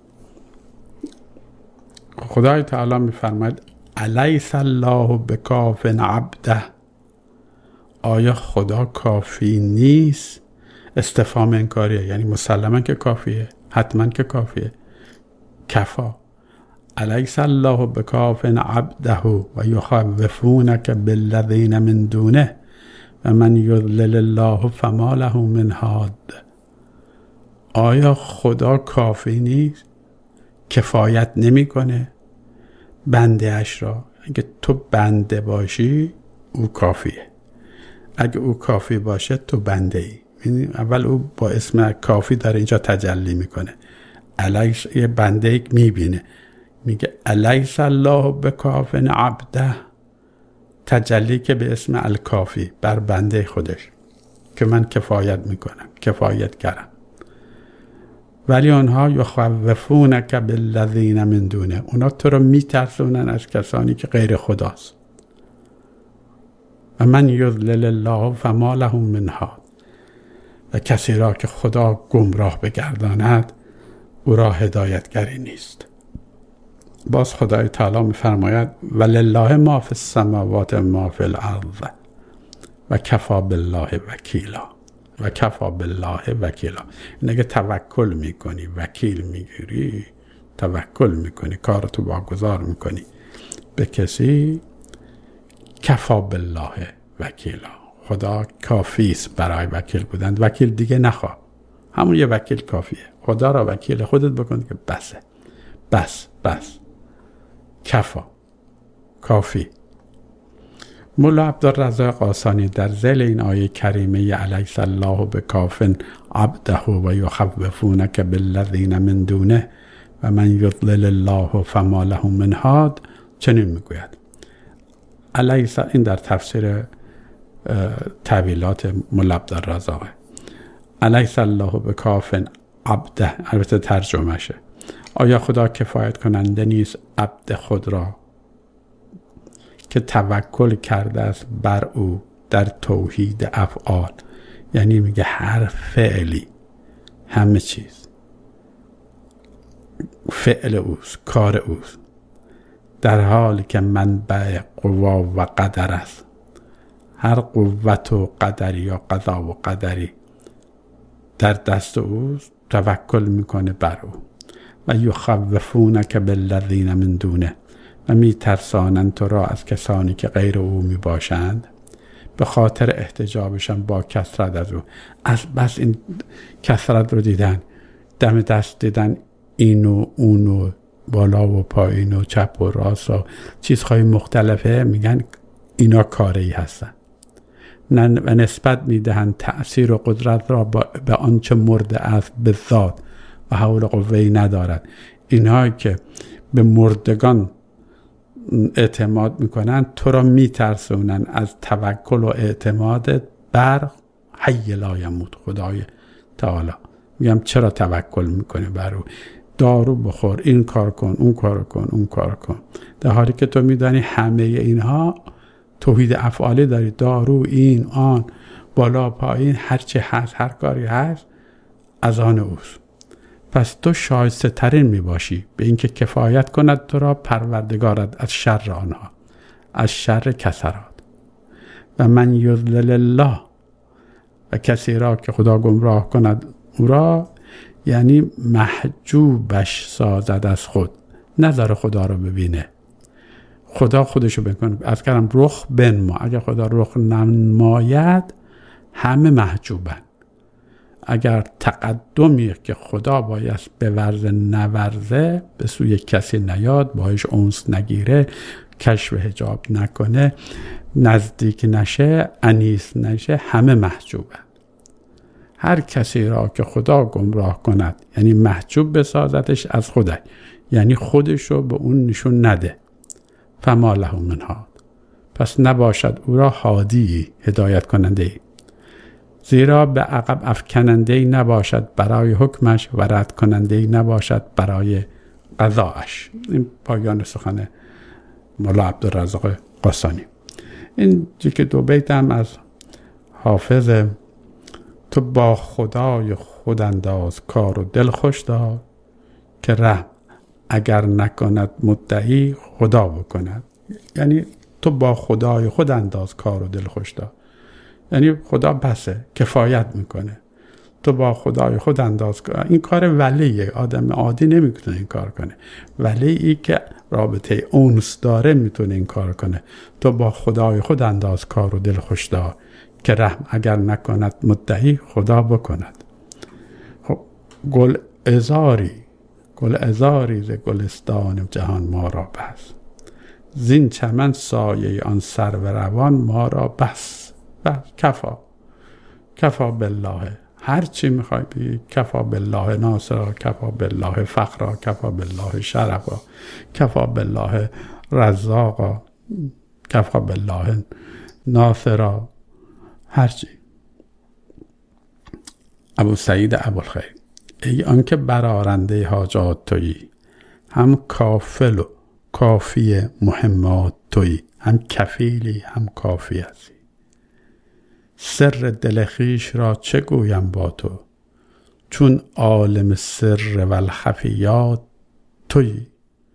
خدای تعالی میفرماید الیس الله بکاف عبده. آیا خدا کافی نیست؟ استفهام انکاریه، یعنی مسلما که کافیه، حتما که کافیه. کفا. الیس الله بکاف عبده و یخوفونک بالذین من دونه و من یضلل الله فما له من هاد. آیا خدا کافی نیست؟ کفایت نمیکنه بنده اش را؟ اگه تو بنده باشی او کافیه، اگه او کافی باشه تو بنده ای. اول او با اسم کافی داره اینجا تجلی میکنه. الیس یه بنده ای میبینه، میگه الیس الله بکاف عبده، تجلی که به اسم الکافی بر بنده خودش که من کفایت میکنم، کفایت کردم. ولی اونها یخوفونک بالذین من دونه، اونا تو رو میترسونن از کسانی که غیر خداست. و من یضلل الله فما له من هاد. و کسی را که خدا گمراه بگرداند او را هدایتگری نیست. باز خدای تعالی میفرماید ولله ما فی السماوات ما فی الارض و کفا بالله وکیلا. و کفا بالله وکیلا. این اگه توکل میکنی، وکیل میگیری، توکل میکنی، کارتو واگذار میکنی به کسی، کفا بالله وکیلا. خدا کافی است برای وکیل بودن. وکیل دیگه نخواه، همون یه وکیل کافیه. خدا را وکیل خودت بکن که بسه، بس کفا، کافی. مولا عبدالرزاق قاسانی در ذیل این آیه کریمه الیس الله بکاف عبده و یخوفونک بالذین من دونه و من یضلل الله فما له من هاد چنین میگوید. الیس، این در تفسیر تعبیلات مولا عبدالرزاق، الیس الله بکاف عبده، البته ترجمهشه، آیا خدا کفایت کننده نیست عبد خود را که توکل کرده است بر او در توحید افعال، یعنی میگه هر فعلی، همه چیز فعل اوست، کار اوست، در حالی که منبع قوا و قدر است. هر قوت و قدری یا قضا و قدری در دست اوست، توکل میکنه بر او. و یخوفونک بالذین من دونه، و میترسانند تو را از کسانی که غیر او میباشند، به خاطر احتجابشان با کثرت از او. از بس این کثرت رو دیدن، دم دست دیدن، اینو اونو، بالا و پایین و چپ و راست و چیزهای مختلفه، میگن اینا کاری هستن و نسبت میدهند تأثیر و قدرت را به آنچه مرده است به ذات و حول قوه‌ای ندارد. اینهایی که به مردگان اعتماد میکنن تو را میترسونن از توکل و اعتماد بر حی لا یموت، خدای تعالی. میگم چرا توکل میکنی بر او؟ دارو بخور، این کار کن، اون کار کن، اون کار کن، در حالی که تو میدانی همه اینها توحید افعالی داری. دارو، این آن، بالا پایین، هر چی هست، هر کاری هست از آن اوست. پس تو شایسته ترین می باشی به اینکه کفایت کند تو را پروردگارت از شر آنها، از شر کثرات. و من یضلل الله، و کسی را که خدا گمراه کند او را، یعنی محجوبش سازد از خود، نظر خدا رو ببینه، خدا خودشو بکنه. از کردم رخ بنما، اگر خدا رخ نماید همه محجوبن. اگر تقدمی که خدا باید به ورزه نورزه، به سوی کسی نیاد، باهاش انس نگیره، کشف حجاب نکنه، نزدیک نشه، انیس نشه، همه محجوبن. هر کسی را که خدا گمراه کند، یعنی محجوب بسازدش از خدا، یعنی خودشو به اون نشون نده، فما له من هاد، پس نباشد او را هادی، هدایت کننده، زیرا به عقب افکننده نباشد برای حکمش و رد کننده نباشد برای قضاءش. این پایان سخن مولا عبدالرزاق قاسانی. این که دو بیت هم از حافظ: تو با خدای خود انداز کار و دل خوش دار، که رحم اگر نکند مدعی خدا بکند. یعنی تو با خدای خود انداز کار و دل خوش دار، یعنی خدا بسه، کفایت میکنه. تو با خدای خود انداز کار، این کار ولیه، آدم عادی نمیتونه این کار کنه. ولی که رابطه انس داره میتونه این کار کنه. تو با خدای خود انداز کار و دل خوش دار، که رحم اگر نکند مدعی خدا بکند. خب گل ازاری ز گلستان جهان ما را بس، زین چمن سایه آن سرو روان ما را بس. کفا بالله، هر چی میخوای بگی، کفا بالله ناصرا، کفا بالله فقرا، کفا بالله شرفا، کفا بالله رزاقا، کفا بالله ناصرا، هر چی. ابو سعید ابوالخیر: ای آنکه برآرنده حاجات تویی، هم کافل و کافی مهمات تویی، هم کفیلی هم کافی هستی. سر دل خویش را چه گویم با تو، چون عالم سر و الخفیات تویی.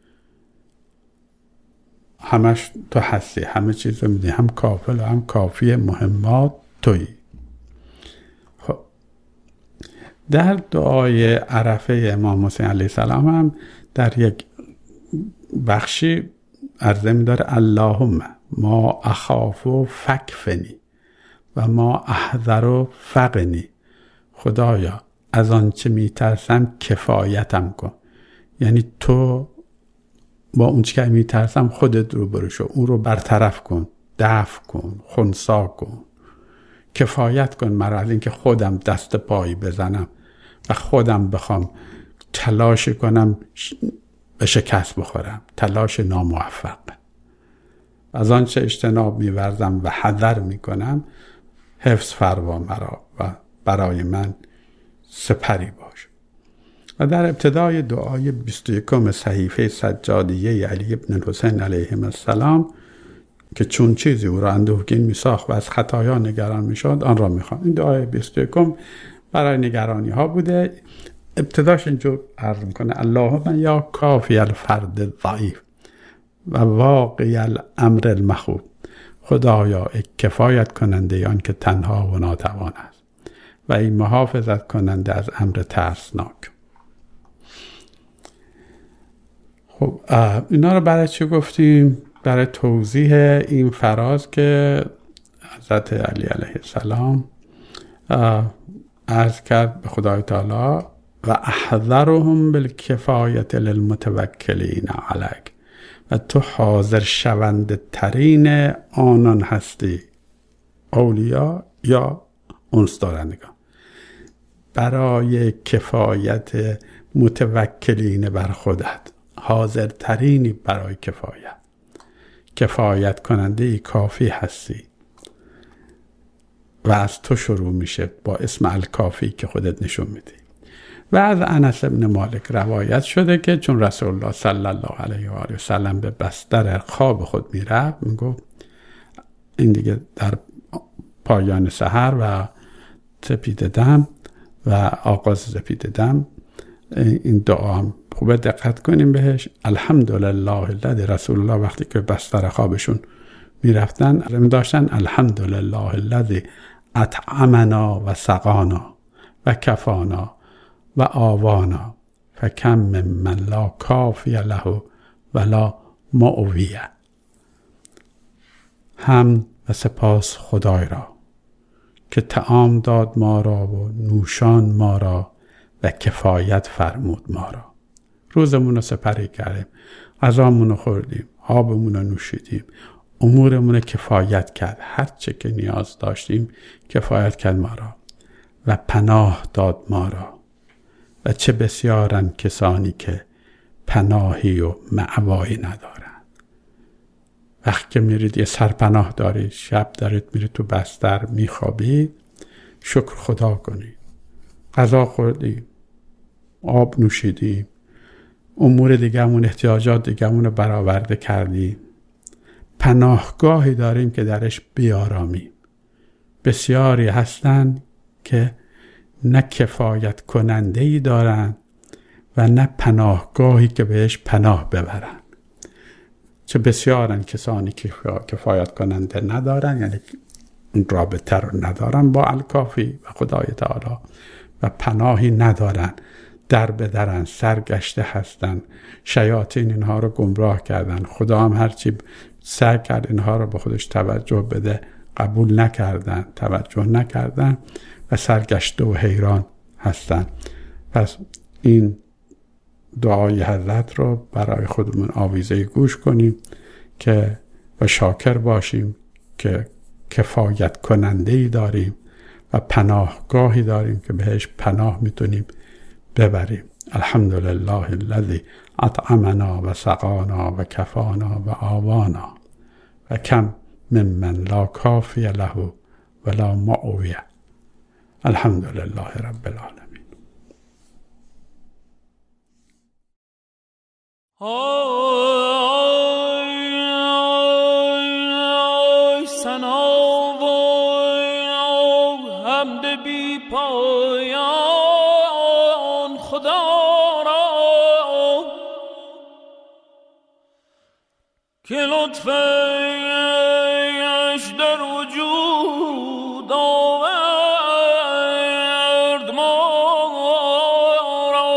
همش تو هستی، همه چیز رو میدی، هم کافل و هم کافی مهمات تویی. خب در دعای عرفه امام حسین علیه السلام هم در یک بخشی عرضه می‌داره: اللهم ما اخاف فکفنی و ما احذر فقنی. خدایا از آنچه میترسم کفایتم کن، یعنی تو با اون چه میترسم خودت رو برو شو، اون رو برطرف کن، دفع کن، خنثی کن، کفایت کن مرا از اینکه خودم دست پایی بزنم و خودم بخوام تلاش کنم به شکست بخورم، تلاش ناموفق. از آنچه اجتناب می‌ورزم و حذر می‌کنم حفظ فرما مرا و برای من سپری باش. و در ابتدای دعای 21 صحیفه سجادیه علی بن الحسین علیهم السلام که چون چیزی او را اندوهگین می‌ساخت و از خطایا نگران می‌شد آن را می‌خوام. این دعای 21 برای نگرانی ها بوده. ابتداش اینجور عرض میکنه: اللهم یا کافی الفرد ضعیف و واقعی الامر المخوف، خدایا ای کفایت کننده آن که تنها و ناتوان است و ای محافظت کننده از امر ترسناک. خب اینا رو برای چی گفتیم؟ برای توضیح این فراز که حضرت علی علیه السلام عرض کرد به خدای تعالی: و احذرهم بالکفایت للمتوکلین علیک، و تو حاضر شونده ترین آنان هستی، اولیا یا انس دارندگان، برای کفایت متوکلین بر خودت. حاضر ترینی برای کفایت کننده ای کافی هستی و از تو شروع میشه با اسم الکافی که خودت نشون میدی. و از انس بن مالک روایت شده که چون رسول الله صلی الله علیه و آله و سلم به بستر خواب خود میرفت، میگفت این دیگه در پایان سحر و سپید دم و آغاز سپید دم، این دعا هم خوبه دقت کنیم بهش: الحمدلله الذی، رسول الله وقتی که بستر خوابشون میرفتن داشتن الحمدلله الذی اطعمنا و سقانا و کفانا و آوانا فکم من لا کافی له ولا معویه. هم و سپاس خدای را که طعام داد ما را و نوشان ما را و کفایت فرمود ما را. روزمون رو سپری کردیم، غذامون رو خوردیم، آبمون رو نوشیدیم، امورمون رو کفایت کرد، هر چه که نیاز داشتیم کفایت کرد ما را و پناه داد ما را. و چه بسیارن کسانی که پناهی و مأوایی ندارن. وقتی که میرید یه سرپناه دارید، شب دارید میرید تو بستر میخوابید، شکر خدا کنید. غذا خوردیم، آب نوشیدیم، امور دیگه‌مون، احتیاجات دیگه‌مون رو برآورده کردیم. پناهگاهی داریم که درش بیارامیم. بسیاری هستن که نه کفایت کننده‌ای دارن و نه پناهگاهی که بهش پناه ببرن. چه بسیارن کسانی که کفایت کننده ندارن، یعنی اون رابطه رو ندارن با الکافی و خدای تعالی و پناهی ندارن، در به درن، سرگشته هستن، شیاطین اینها رو گمراه کردن، خدا هم هرچی سعی کرد اینها رو به خودش توجه بده قبول نکردن، توجه نکردن و سرگشته و حیران هستن. پس این دعای حضرت رو برای خودمون آویزه گوش کنیم که و شاکر باشیم که کفایت کننده‌ای داریم و پناهگاهی داریم که بهش پناه میتونیم ببریم. الحمدلله الذی اطعمنا و سقانا و کفانا و آوانا و کم ممن لا کافی له ولا معویه. الحمدلله رب العالمین. سنا و حمد بی پایان خدا را که لطفش در وجود آورد ما را.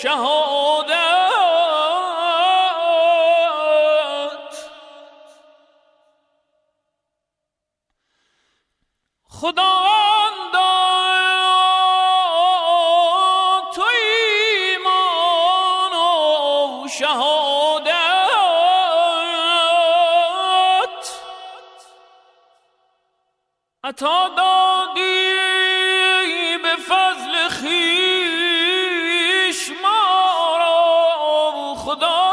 شهادت خداوندا تو ایمان و شهادت عطا دادی به فضل خویش ما را خدا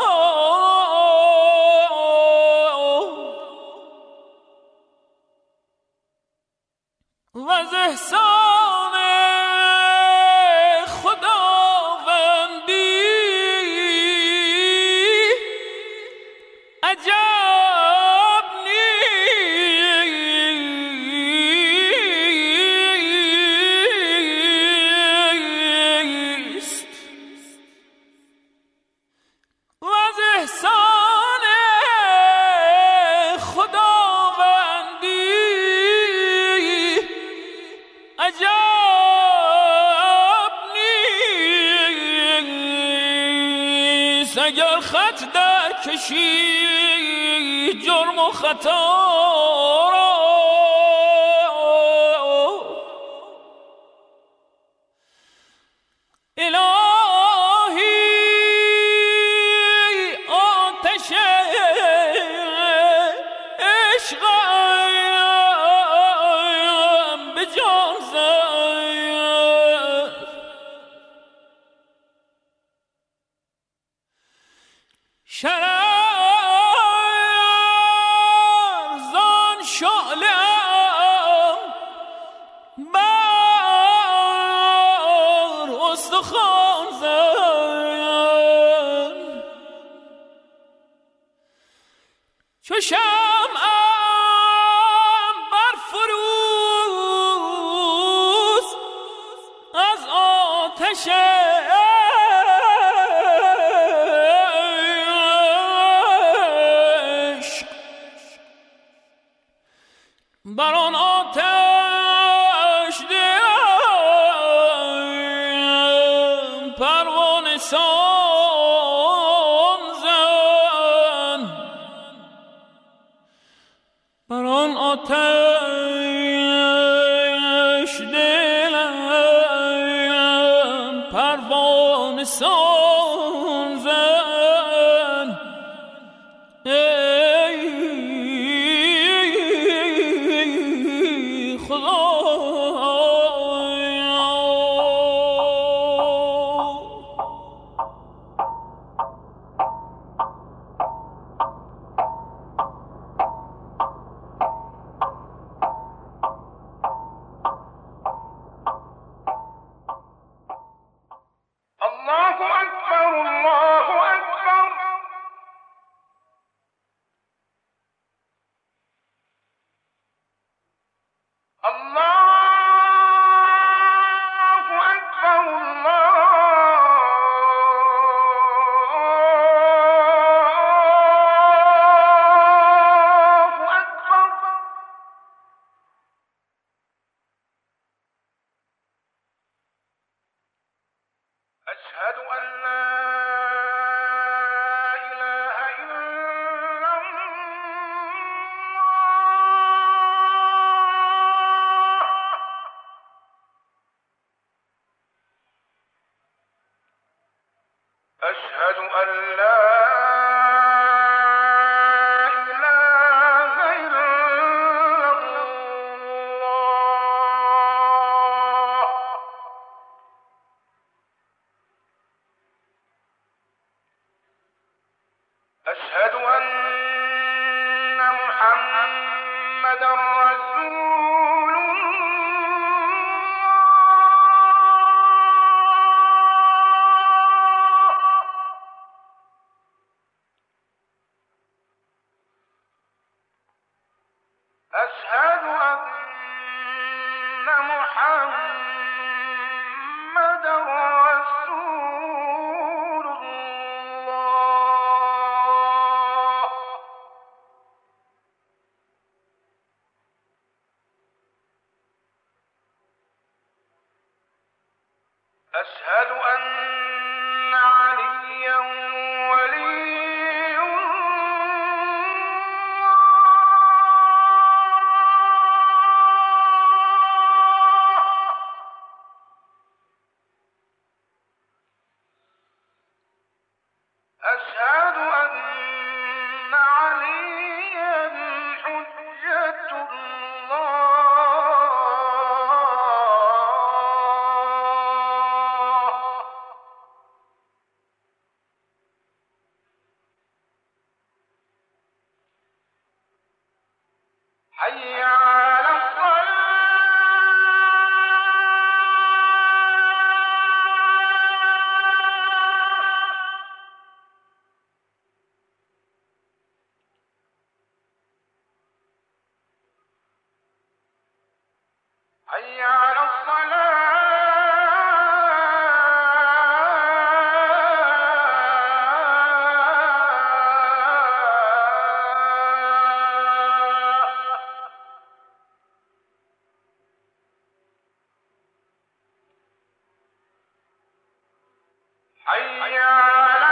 و از احسان خداوندی عجب نیست و از احسان خداوندی عجب نیست اگر خط در کشی جرم و خطا را الهی آتش عشقم به جان زد شرر زان شعله‌ام بر استخوان زد چو شمعم بر فروز از آتش بر آن آتش دلم پروانه سان زن بر آن آتش دلم پروانه سان زن أشهد أن لا إله إلا الله أشهد أن لا إله إلا الله أشهد أن محمدا رسول الله أشهد أن محمدا رسول الله أشهد أن عليا ولي أشهد أن عليا حجة الله حي على حي على حي على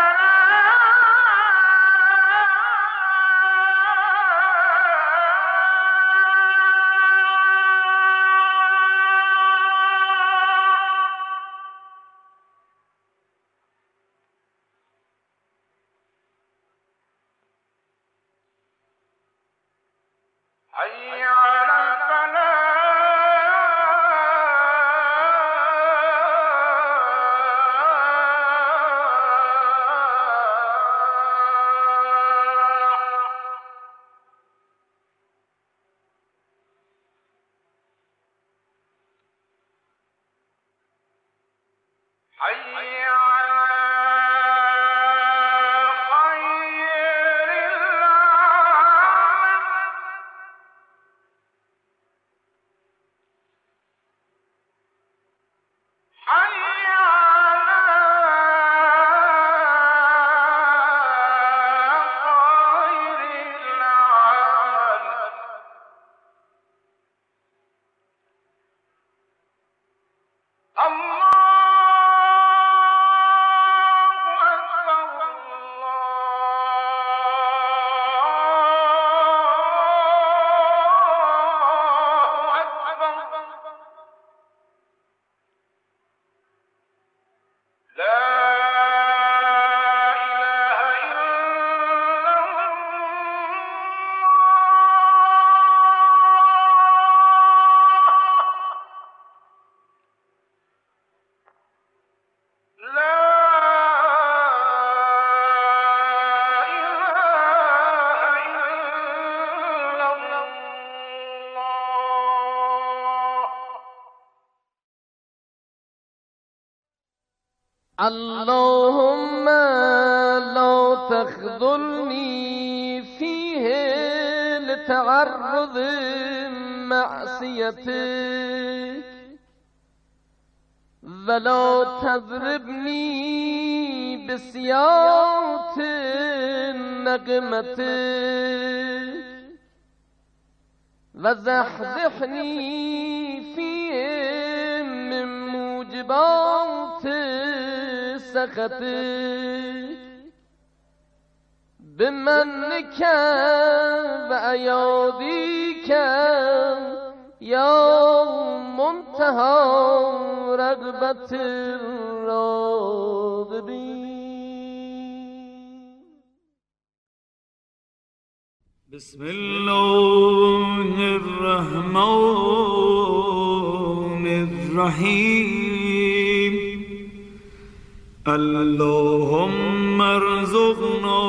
حي على حي على خير العالم حي على خير العالم الله اللهم لا تخذلني فيه لتعرض معصيتك ولا تضربني بسياط نغمتك وزحزحني فيه من موجبات سخطك بمنك وأياديك يا منتهى رغبة الراغبين. بسم الله الرحمن الرحيم. اللهم ارزقنا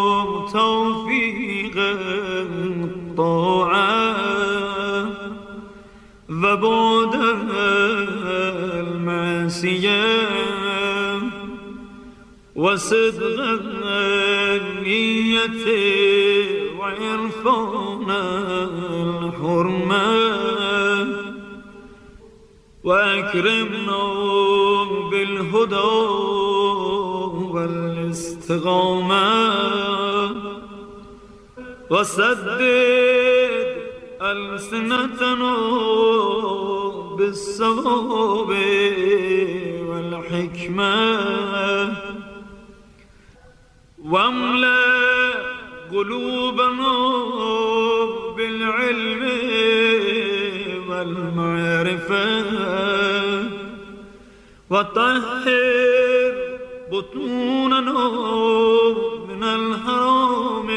توفيق الطاعة وبعد المعصية وصدق النية وعرفان الحرمة وأكرمنا بالهدى والاستقامة وسدد ألسنتنا بالصواب والحكمة واملأ قلوبنا بالعلم والمعرفة وطهر بطوننا من الحرام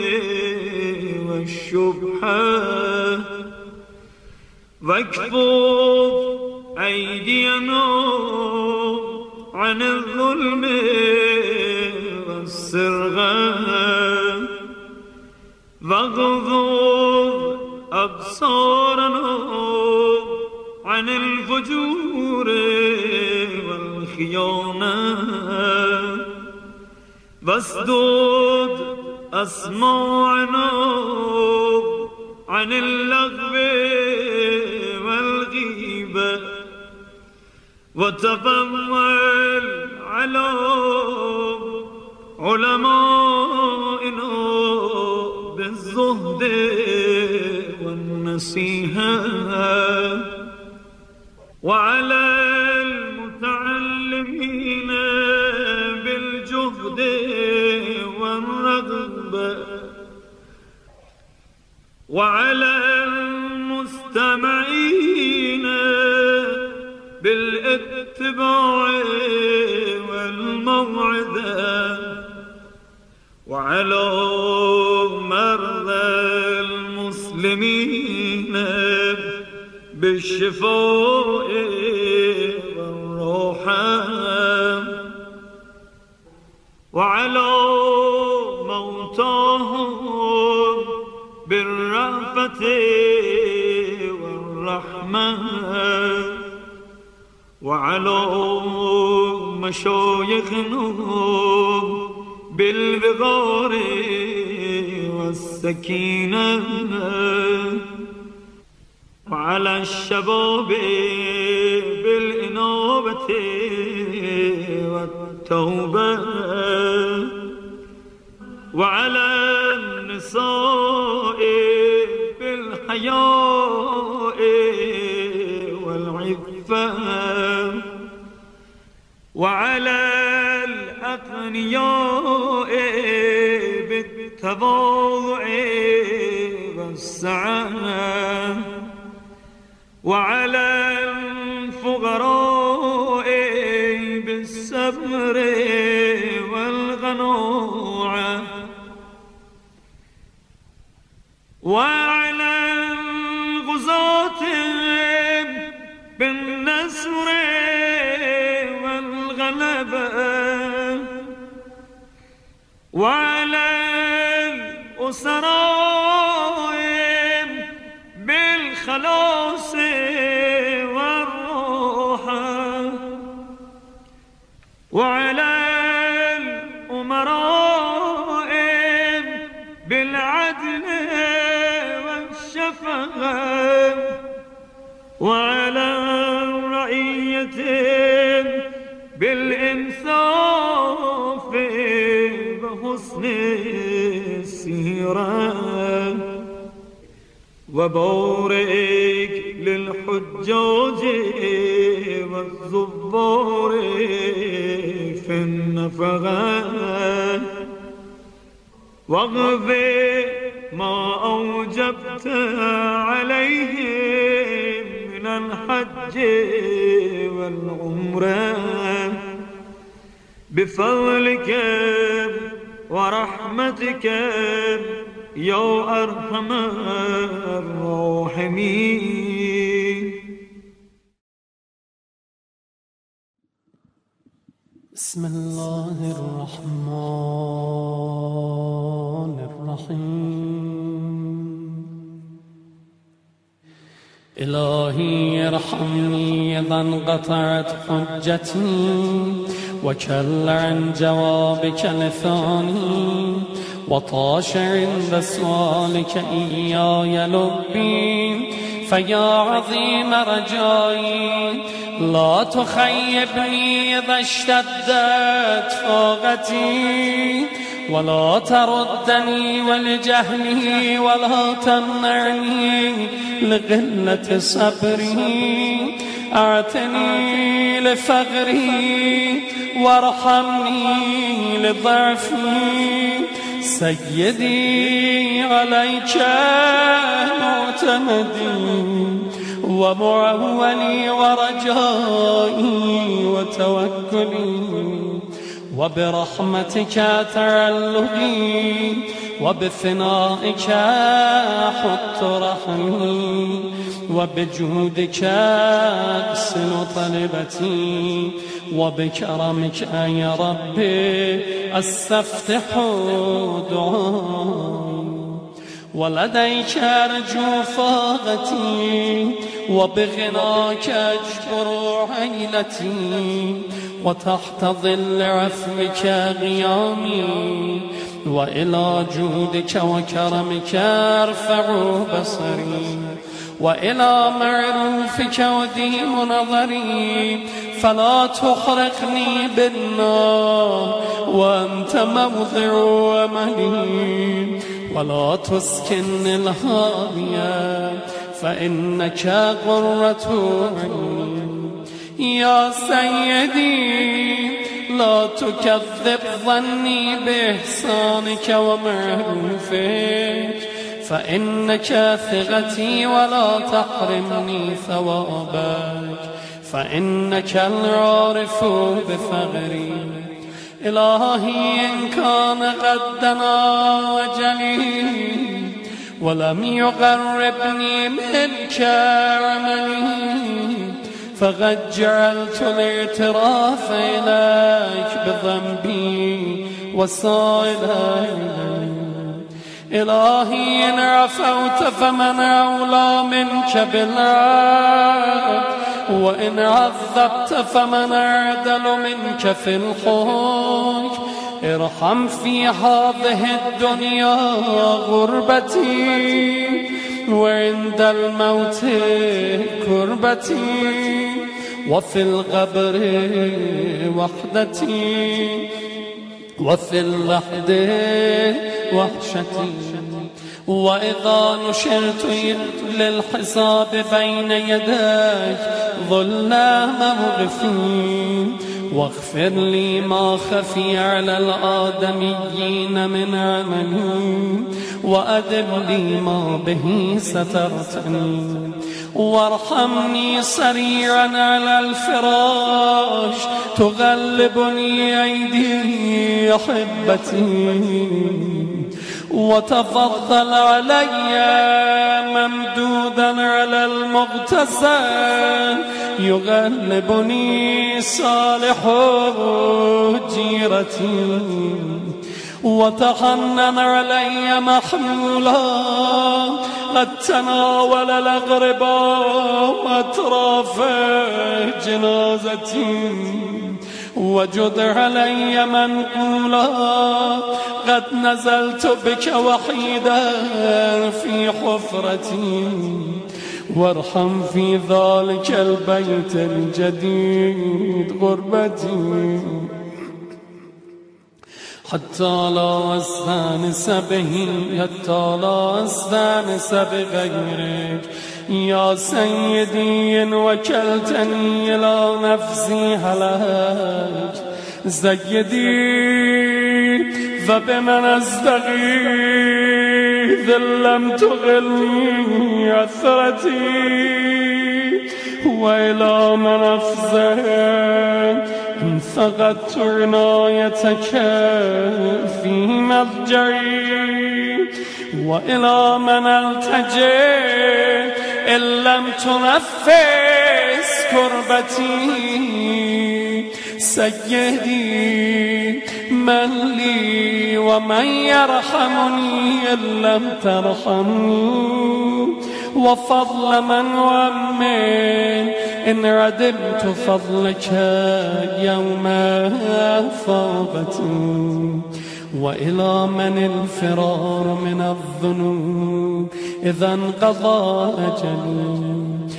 والشبهة واكفف أيدينا عن الظلم والسرقة واغضض أبصارنا عن الفجور والخيانة واسدد أسماعنا عن اللغو والغيبة وتفضل على علمائنا بالزهد والنصيحة وعلى المتعلمين بالجهد والرغبة وعلى المستمعين بالاتباع والموعظة وعلى مرضى المسلمين بالشفاء والراحة وعلى موتاهم بالرأفة والرحمة وعلى مشايخنا بالوقار والسكينة وعلى الشباب بالإنابة والتوبة وعلى النساء بالحياء والعفة وعلى الأغنياء بالتواضع والسعة وعلى الفقراء بالصبر والقناعة وعلى الغزاة بالنصر والغلبة وعلى الأسراء بالخلاص والراحة وعلى الأمراء بالعدل والشفقة وعلى الرعية بالإنصاف وحسن السيرة وبارك للحجاج والزبار في النفقة واغفر ما أوجبت عليهم من الحج والعمرة بفضلك ورحمتك يا أرحم الراحمين. بسم الله الرحمن الرحيم. إلهي ارحمني إذا انقطعت حجتي وكل عن جوابك لساني وطاش عند سؤالك إياي لبي فيا عظيم رجائي لا تخيبني إذا اشتدت فاقتي ولا تردني ولجهلي ولا تمنعني لقلة صبري اعتني لفقري وارحمني لضعفي سيدي عليك معتمدي ومعولي ورجائي وتوكلي وبرحمتك تعلقي وبثنائك حط رحمي وبجودك أحسن طلبتي وبكرمك يا ربي أستفتح دعائي ولديك أرجو فاغتي وبغناك أجبر عيلتي وتحت ظل عفوك غيامي وإلى جودك وكرمك أرفع بصري وإلى معروفك وديم نظري فلا تحرقني بالنار وأنت موضع أملي ولا تسكن الهاوية فإنك غرة عيني يا سيدي لا تكذب ظني بإحسانك ومعروفك فإنك ثقتي ولا تحرمني ثوابك فإنك العارف بثغري إلهي إن كان قد دنا وجلي ولم يقربني منك عملي فقد جعلت الاعتراف إليك بذنبي وسائلي إلهي إن عفوت فمن أولى منك بالعدل وإن عذبت فمن أعدل منك في الحكم ارحم في هذه الدنيا غربتي وعند الموت كربتي وفي القبر وحدتي وفي اللحد وحشتي وإذا نشرت للحساب بين يديك ظلام موقفي واغفر لي ما خفي على الآدميين من عملي وأدب لي ما به سترتني وارحمني سريعا على الفراش تغلبني أيدي أحبتي وتفضل علي ممدودا على المغتسل يغلبني صالح جيرتي وتحنن علي محمولا قد تناول الأغرباء أطراف جنازتي وجد علي منقولا قد نزلت بك وحيدا في حفرتي وارحم في ذلك البيت الجديد غربتي حتى لا أستانس به حتى لا أستانس بغيرك يا سيدي إن وكلتني إلى نفسي هلكت سيدي فبمن أستغيث إن لم تغلني عثرتي وإلى من أفزع إن فقدت عنايتك في مضجعي وإلى من التجئ إن لم تنفس كربتي سيدي من لي ومن يرحمني إن لم ترحمني وفضل من ومن إن ردمت فضلك يوم فاقتي وإلى من الفرار من الذنوب إذا انقضى أجلي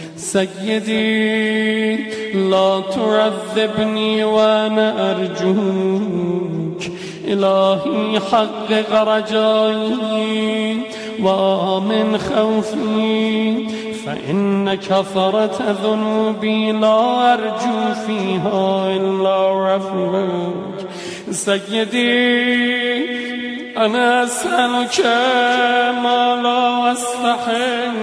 سيدي لا تعذبني وأنا أرجوك إلهي حقق رجائي وآمن خوفي، فإن كثرة ذنوبي لا أرجو فيها إلا عفوك. سيدي أنا أسألك ما لا أستحق،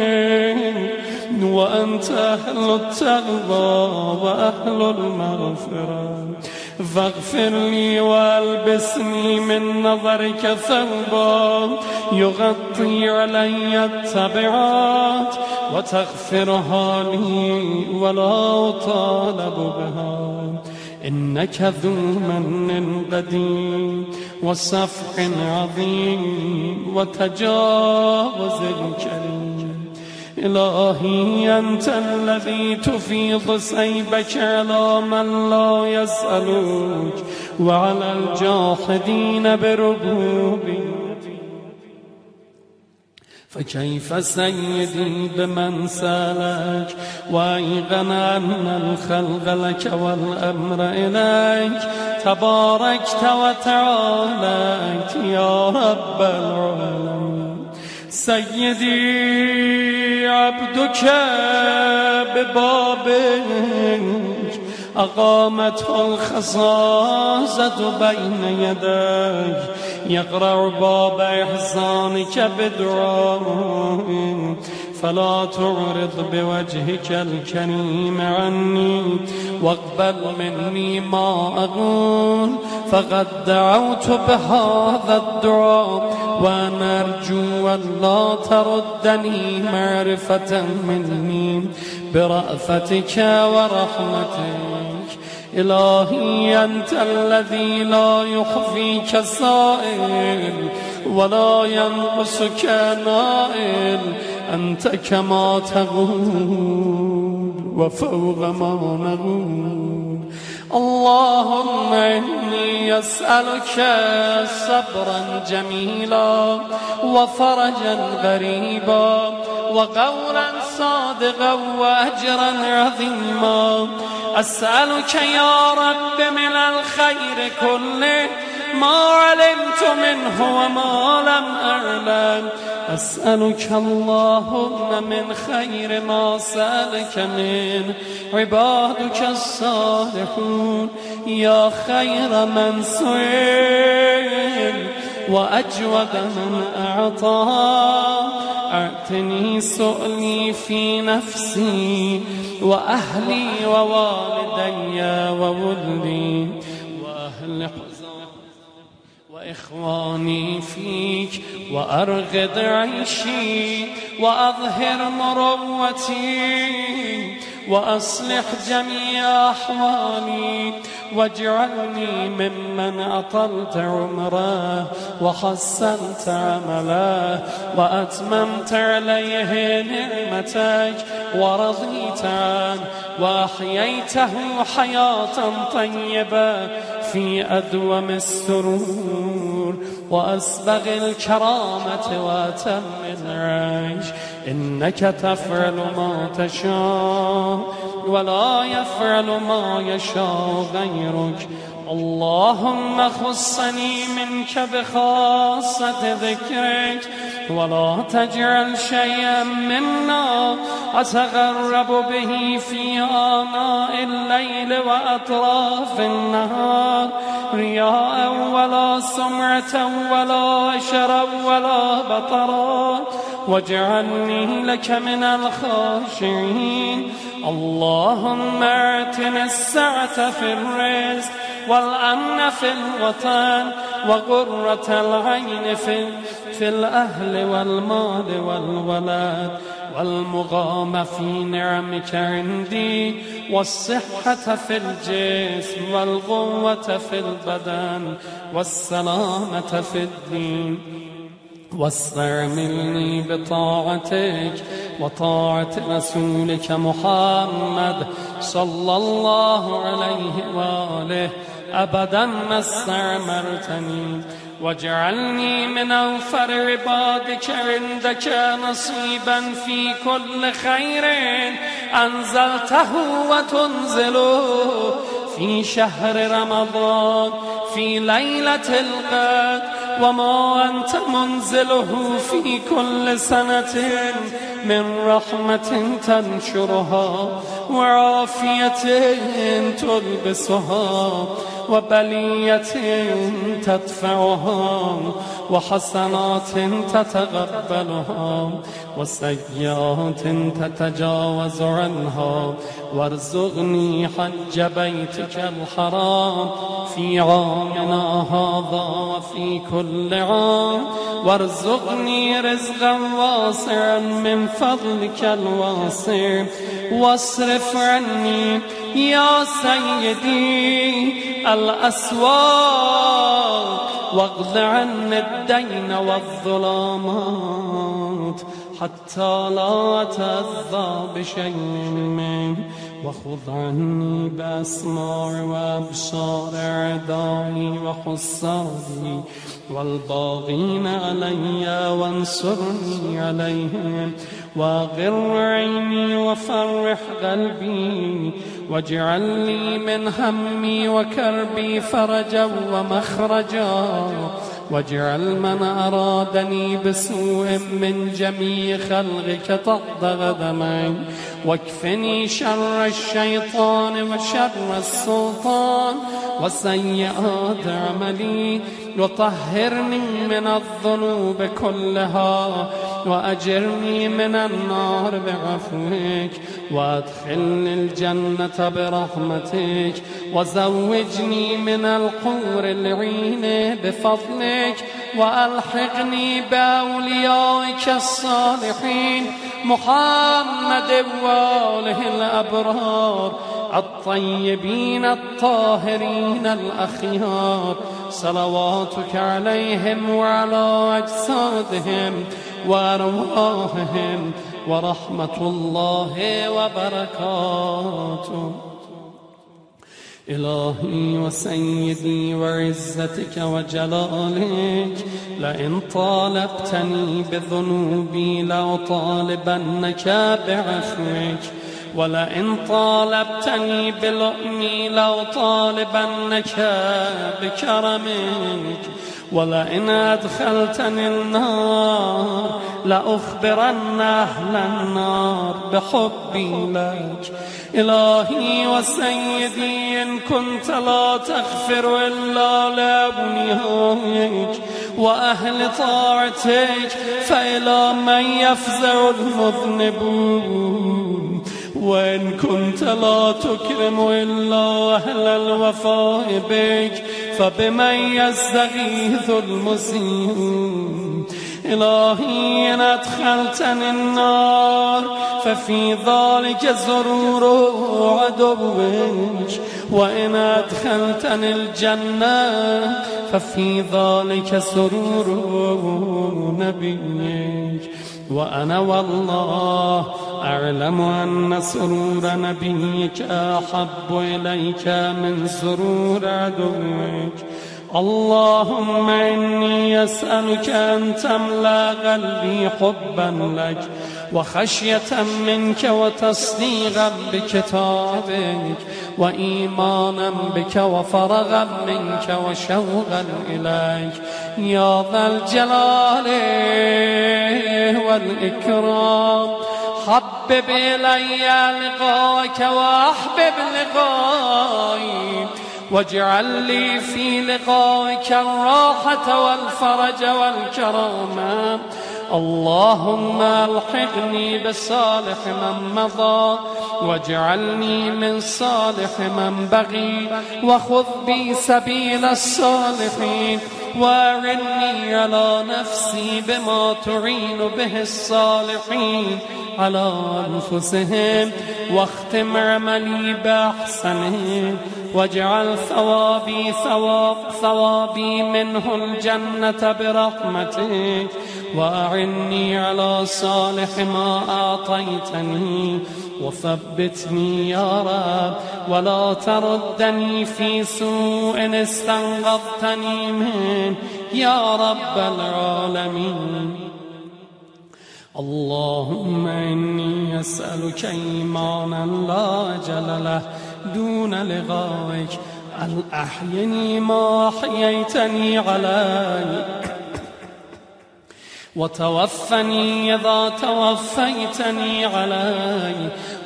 وأنت أهل التقوى وأهل المغفرة، فاغفر لي والبسني من نظرك ثوبا يغطي علي التبعات وتغفرها لي ولا أطالب بها، إنك ذو من قديم وصفح عظيم وتجاوز كريم. إلهي أنت الذي تفيض سيبك على من لا يسألوك وعلى الجاحدين بربوبك، فكيف سيدي بمن سالك وأيقن أن الخلق لك والأمر إليك، تباركت وتعاليت يا رب العالمين. سيدي عبدك ببابك أقامته الخصاصة بين يديك، يقرع باب إحسانك بدعاء، فلا تعرض بوجهك الكريم عني، واقبل مني ما أقول، فقد دعوت بهذا الدعاء وأنا أرجو أن لا تردني معرفة مني برأفتك ورحمتك. إلهي أنت الذي لا يخفيك سائل ولا ينقصك نائل، أنت كما تقول وفوق ما نقول. اللهم إني أسألك صبرا جميلا وفرجا غريبا وقولا صادقا وأجرا عظيما. أسألك يا رب من الخير كله ما علمت منه وما لم أعلم. أسألك اللهم من خير ما سألك من عبادك الصالحون، يا خير من سئل وأجود من أعطى. أعتني سؤلي في نفسي وأهلي ووالدي وولدي وأهل حزن وإخواني فيك، وأرغد عيشي وأظهر مروتي وأصلح جميع أحوالي، واجعلني ممن أطلت عمره وحسنت عمله وأتممت عليه نعمتك ورضيت عنه وأحييته حياة طيبة في أدوم السرور وأسبغ الكرامة وأتم العيش. إنك تفعل ما تشاء ولا يفعل ما يشاء غيرك. اللهم خصني منك بخاصة ذكرك، ولا تجعل شيئا منا أتغرب به في آناء الليل وأطراف النهار رياء ولا سمعة ولا شرا ولا بطرا، واجعلني لك من الخاشعين. اللهم اعتنا السعة في الرزق والأمن في الوطن وقرة العين في الأهل والمال والولد، والمقام في نعمك عندي، والصحة في الجسم والقوة في البدن والسلامة في الدين. واستعملني بطاعتك وطاعة رسولك محمد صلى الله عليه وآله أبدا ما استعمرتني، واجعلني من أوفر عبادك عندك نصيبا في كل خير أنزلته وتنزله في شهر رمضان في ليلة القدر، وما أنت منزله في كل سنة من رحمة تنشرها وعافية تلبسها وبلية تدفعها وحسنات تتقبلها وسيئات تتجاوز عنها. وارزقني حج بيتك الحرام في عامنا هذا وفي كل عام، وارزقني رزقا واسعا من فضلك الواسع، واصرف عني يا سيدي الأسواق، واغض عني الدين والظلامات حتى لا أتأذى بشيء منه، وخذ عني بأسماع وأبصار أعدائي وحسادي والباغين علي، وانصرني عليهم، واغر عيني وفرح قلبي، واجعل لي من همي وكربي فرجا ومخرجا، واجعل من أرادني بسوء من جميع خلقك تحت قدمي، واكفني شر الشيطان وشر السلطان وسيئات عملي، وطهرني من الذنوب كلها، وأجرني من النار بعفوك، وأدخلني الجنة برحمتك، وزوجني من الحور العين بفضلك، وألحقني بأوليائك الصالحين محمد وآله الأبرار الطيبين الطاهرين الأخيار، صلواتك عليهم وعلى أجسادهم وأرواحهم ورحمة الله وبركاته. إلهي وسيدي وعزتك وجلالك، لئن طالبتني بذنوبي لأطالبنك بعفوك، ولئن طالبتني بلؤمي لأطالبنك بكرمك، ولئن أدخلتني النار لأخبرن أهل النار بحبي لك. إلهي وسيدي، إن كنت لا تغفر إلا لأوليائك وأهل طاعتك، فإلى من يفزع المذنبون؟ وإن كنت لا تكرم إلا أهل الوفاء بك، فبمن يستغيث المسيئون؟ إلهي إن أدخلتني النار ففي ذلك سرور عدوك، وإن أدخلتني الجنة ففي ذلك سرور نبيك. وأنا والله أعلم أن سرور نبيك أحب إليك من سرور عدوك. اللهم إني أسألك أن تملأ قلبي حبا لك وخشية منك وتصديقا بكتابك وإيمانا بك وفرغا منك وشوقا إليك يا ذا الجلال والإكرام. حبب إلي لقاءك وأحبب لقائي، واجعل لي في لقائك الراحة والفرج والكرامة. اللهم الحقني بصالح من مضى، واجعلني من صالح من بغي، وخذ بي سبيل الصالحين، وأعني على نفسي بما تعين به الصالحين على أنفسهم، واختم عملي بأحسنه، واجعل ثوابي منه الجنة برحمتك، وأعني على صالح ما أعطيتني، وثبتني يا رب ولا تردني في سوء استنقذتني منه يا رب العالمين. اللهم إني أسألك إيمانا لا أجل له دون لقائك أحيني ما أحييتني علي وتوفني إذا توفيتني علي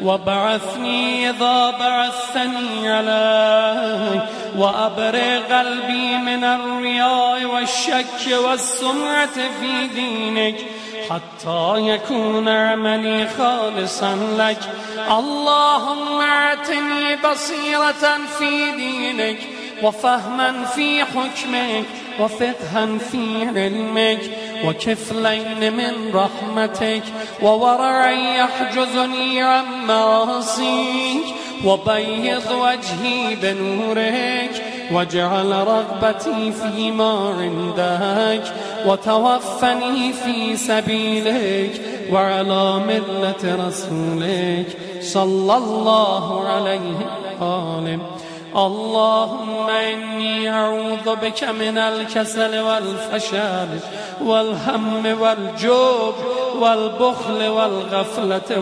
وبعثني إذا بعثتني علي وأبرئ قلبي من الرياء والشك والسمعة في دينك حتى يكون عملي خالصا لك. اللهم اعطني بصيرة في دينك وفهما في حكمك وفقها في علمك وكفلين من رحمتك وورعا يحجزني عن معاصيك وبيض وجهي بنورك واجعل رغبتي فيما عندك وتوفني في سبيلك وعلى ملة رسولك صلى الله عليه وآله. اللهم إني أعوذ بك من الكسل والفشل والهم والجوب والبخل والغفلة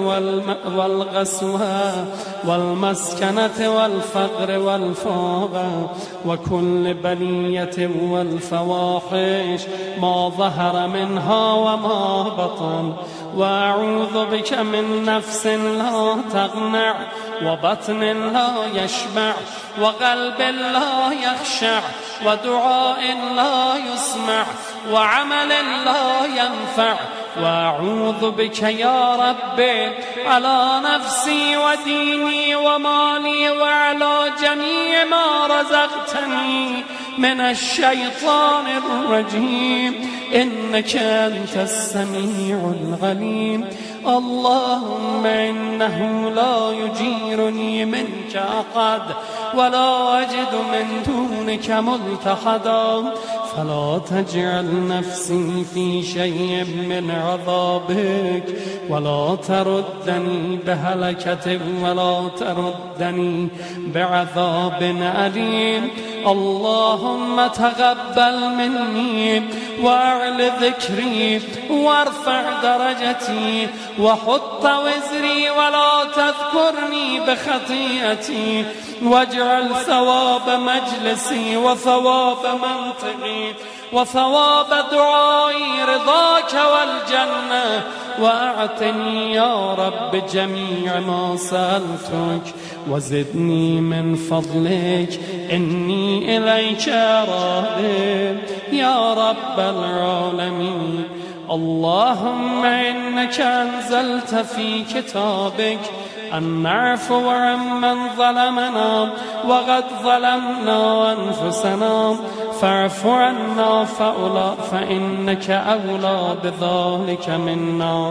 والغسوة والمسكنة والفقر والفقر وكل بلية والفواحش ما ظهر منها وما بطن. وأعوذ بك من نفس لا تقنع وبطن لا يشبع وقلب لا يخشع ودعاء لا يسمع وعمل لا ينفع. وأعوذ بك يا ربي على نفسي وديني ومالي وعلى جميع ما رزقتني من الشيطان الرجيم إنك أنت السميع العليم. اللهم إنه لا يجيرني منك أحد ولا أجد من دونك ملتحدا فلا تجعل نفسي في شيء من عذابك ولا تردني بهلكة ولا تردني بعذاب أليم. اللهم تقبل مني وأعل ذكري وارفع درجتي وحط وزري ولا تذكرني بخطيئتي واجعل ثواب مجلسي وثواب منطقي وثواب دعائي رضاك والجنة. وأعطني يا رب جميع ما سألتك وزدني من فضلك إني إليك راغب يا رب العالمين. اللهم إنك أنزلت في كتابك أن نعفو عمن ظلمنا وقد ظلمنا أنفسنا فاعف عنا فإنك أولى بذلك منا.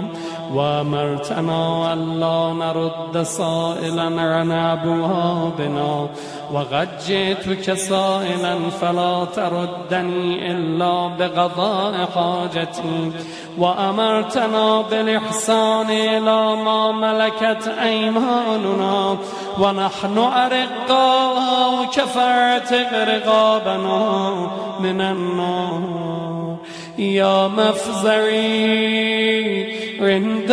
وأمرتنا ألا نرد سائلا عن أبوابنا وقد جئتك سائلا فلا تردني إلا بقضاء حاجتي. وأمرتنا بالإحسان إلى ما ملكت أيماننا ونحن أرقاؤك فاعتق رقابنا من النار. يا مفزعي عند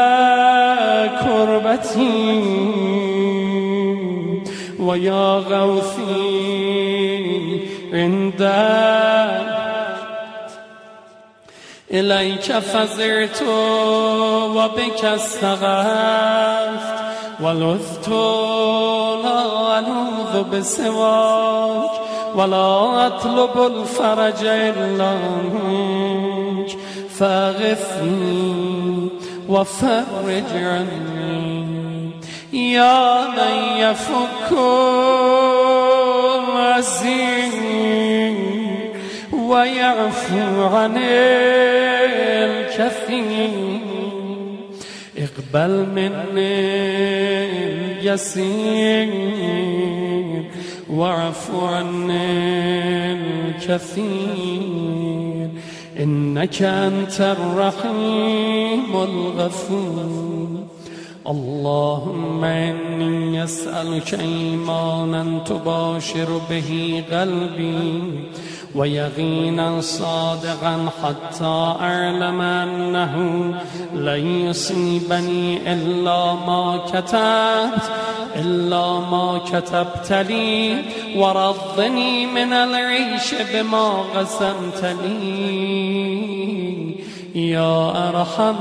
كربتي ويا غوثي عند إليك فزعت وبك استغاثت ولذت لا ألوذ بسواك ولا أطلب الفرج إلا منك فاغثني وفرج عني يا من يفك العسير ويعفو عن الكثير. اقبل مني اليسير واعف عني الكثير إنك أنت الرحيم الغفور. اللهم إني أسألك إيمانا تباشر به قلبي ويقينا صادقا حتى أعلم أنه لن يصيبني إلا ما كتبت إلا ما كتبت لي ورضني من العيش بما قسمت لي يا أرحم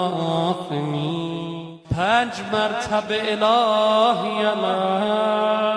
الراحمين. 5 مرتبه الهی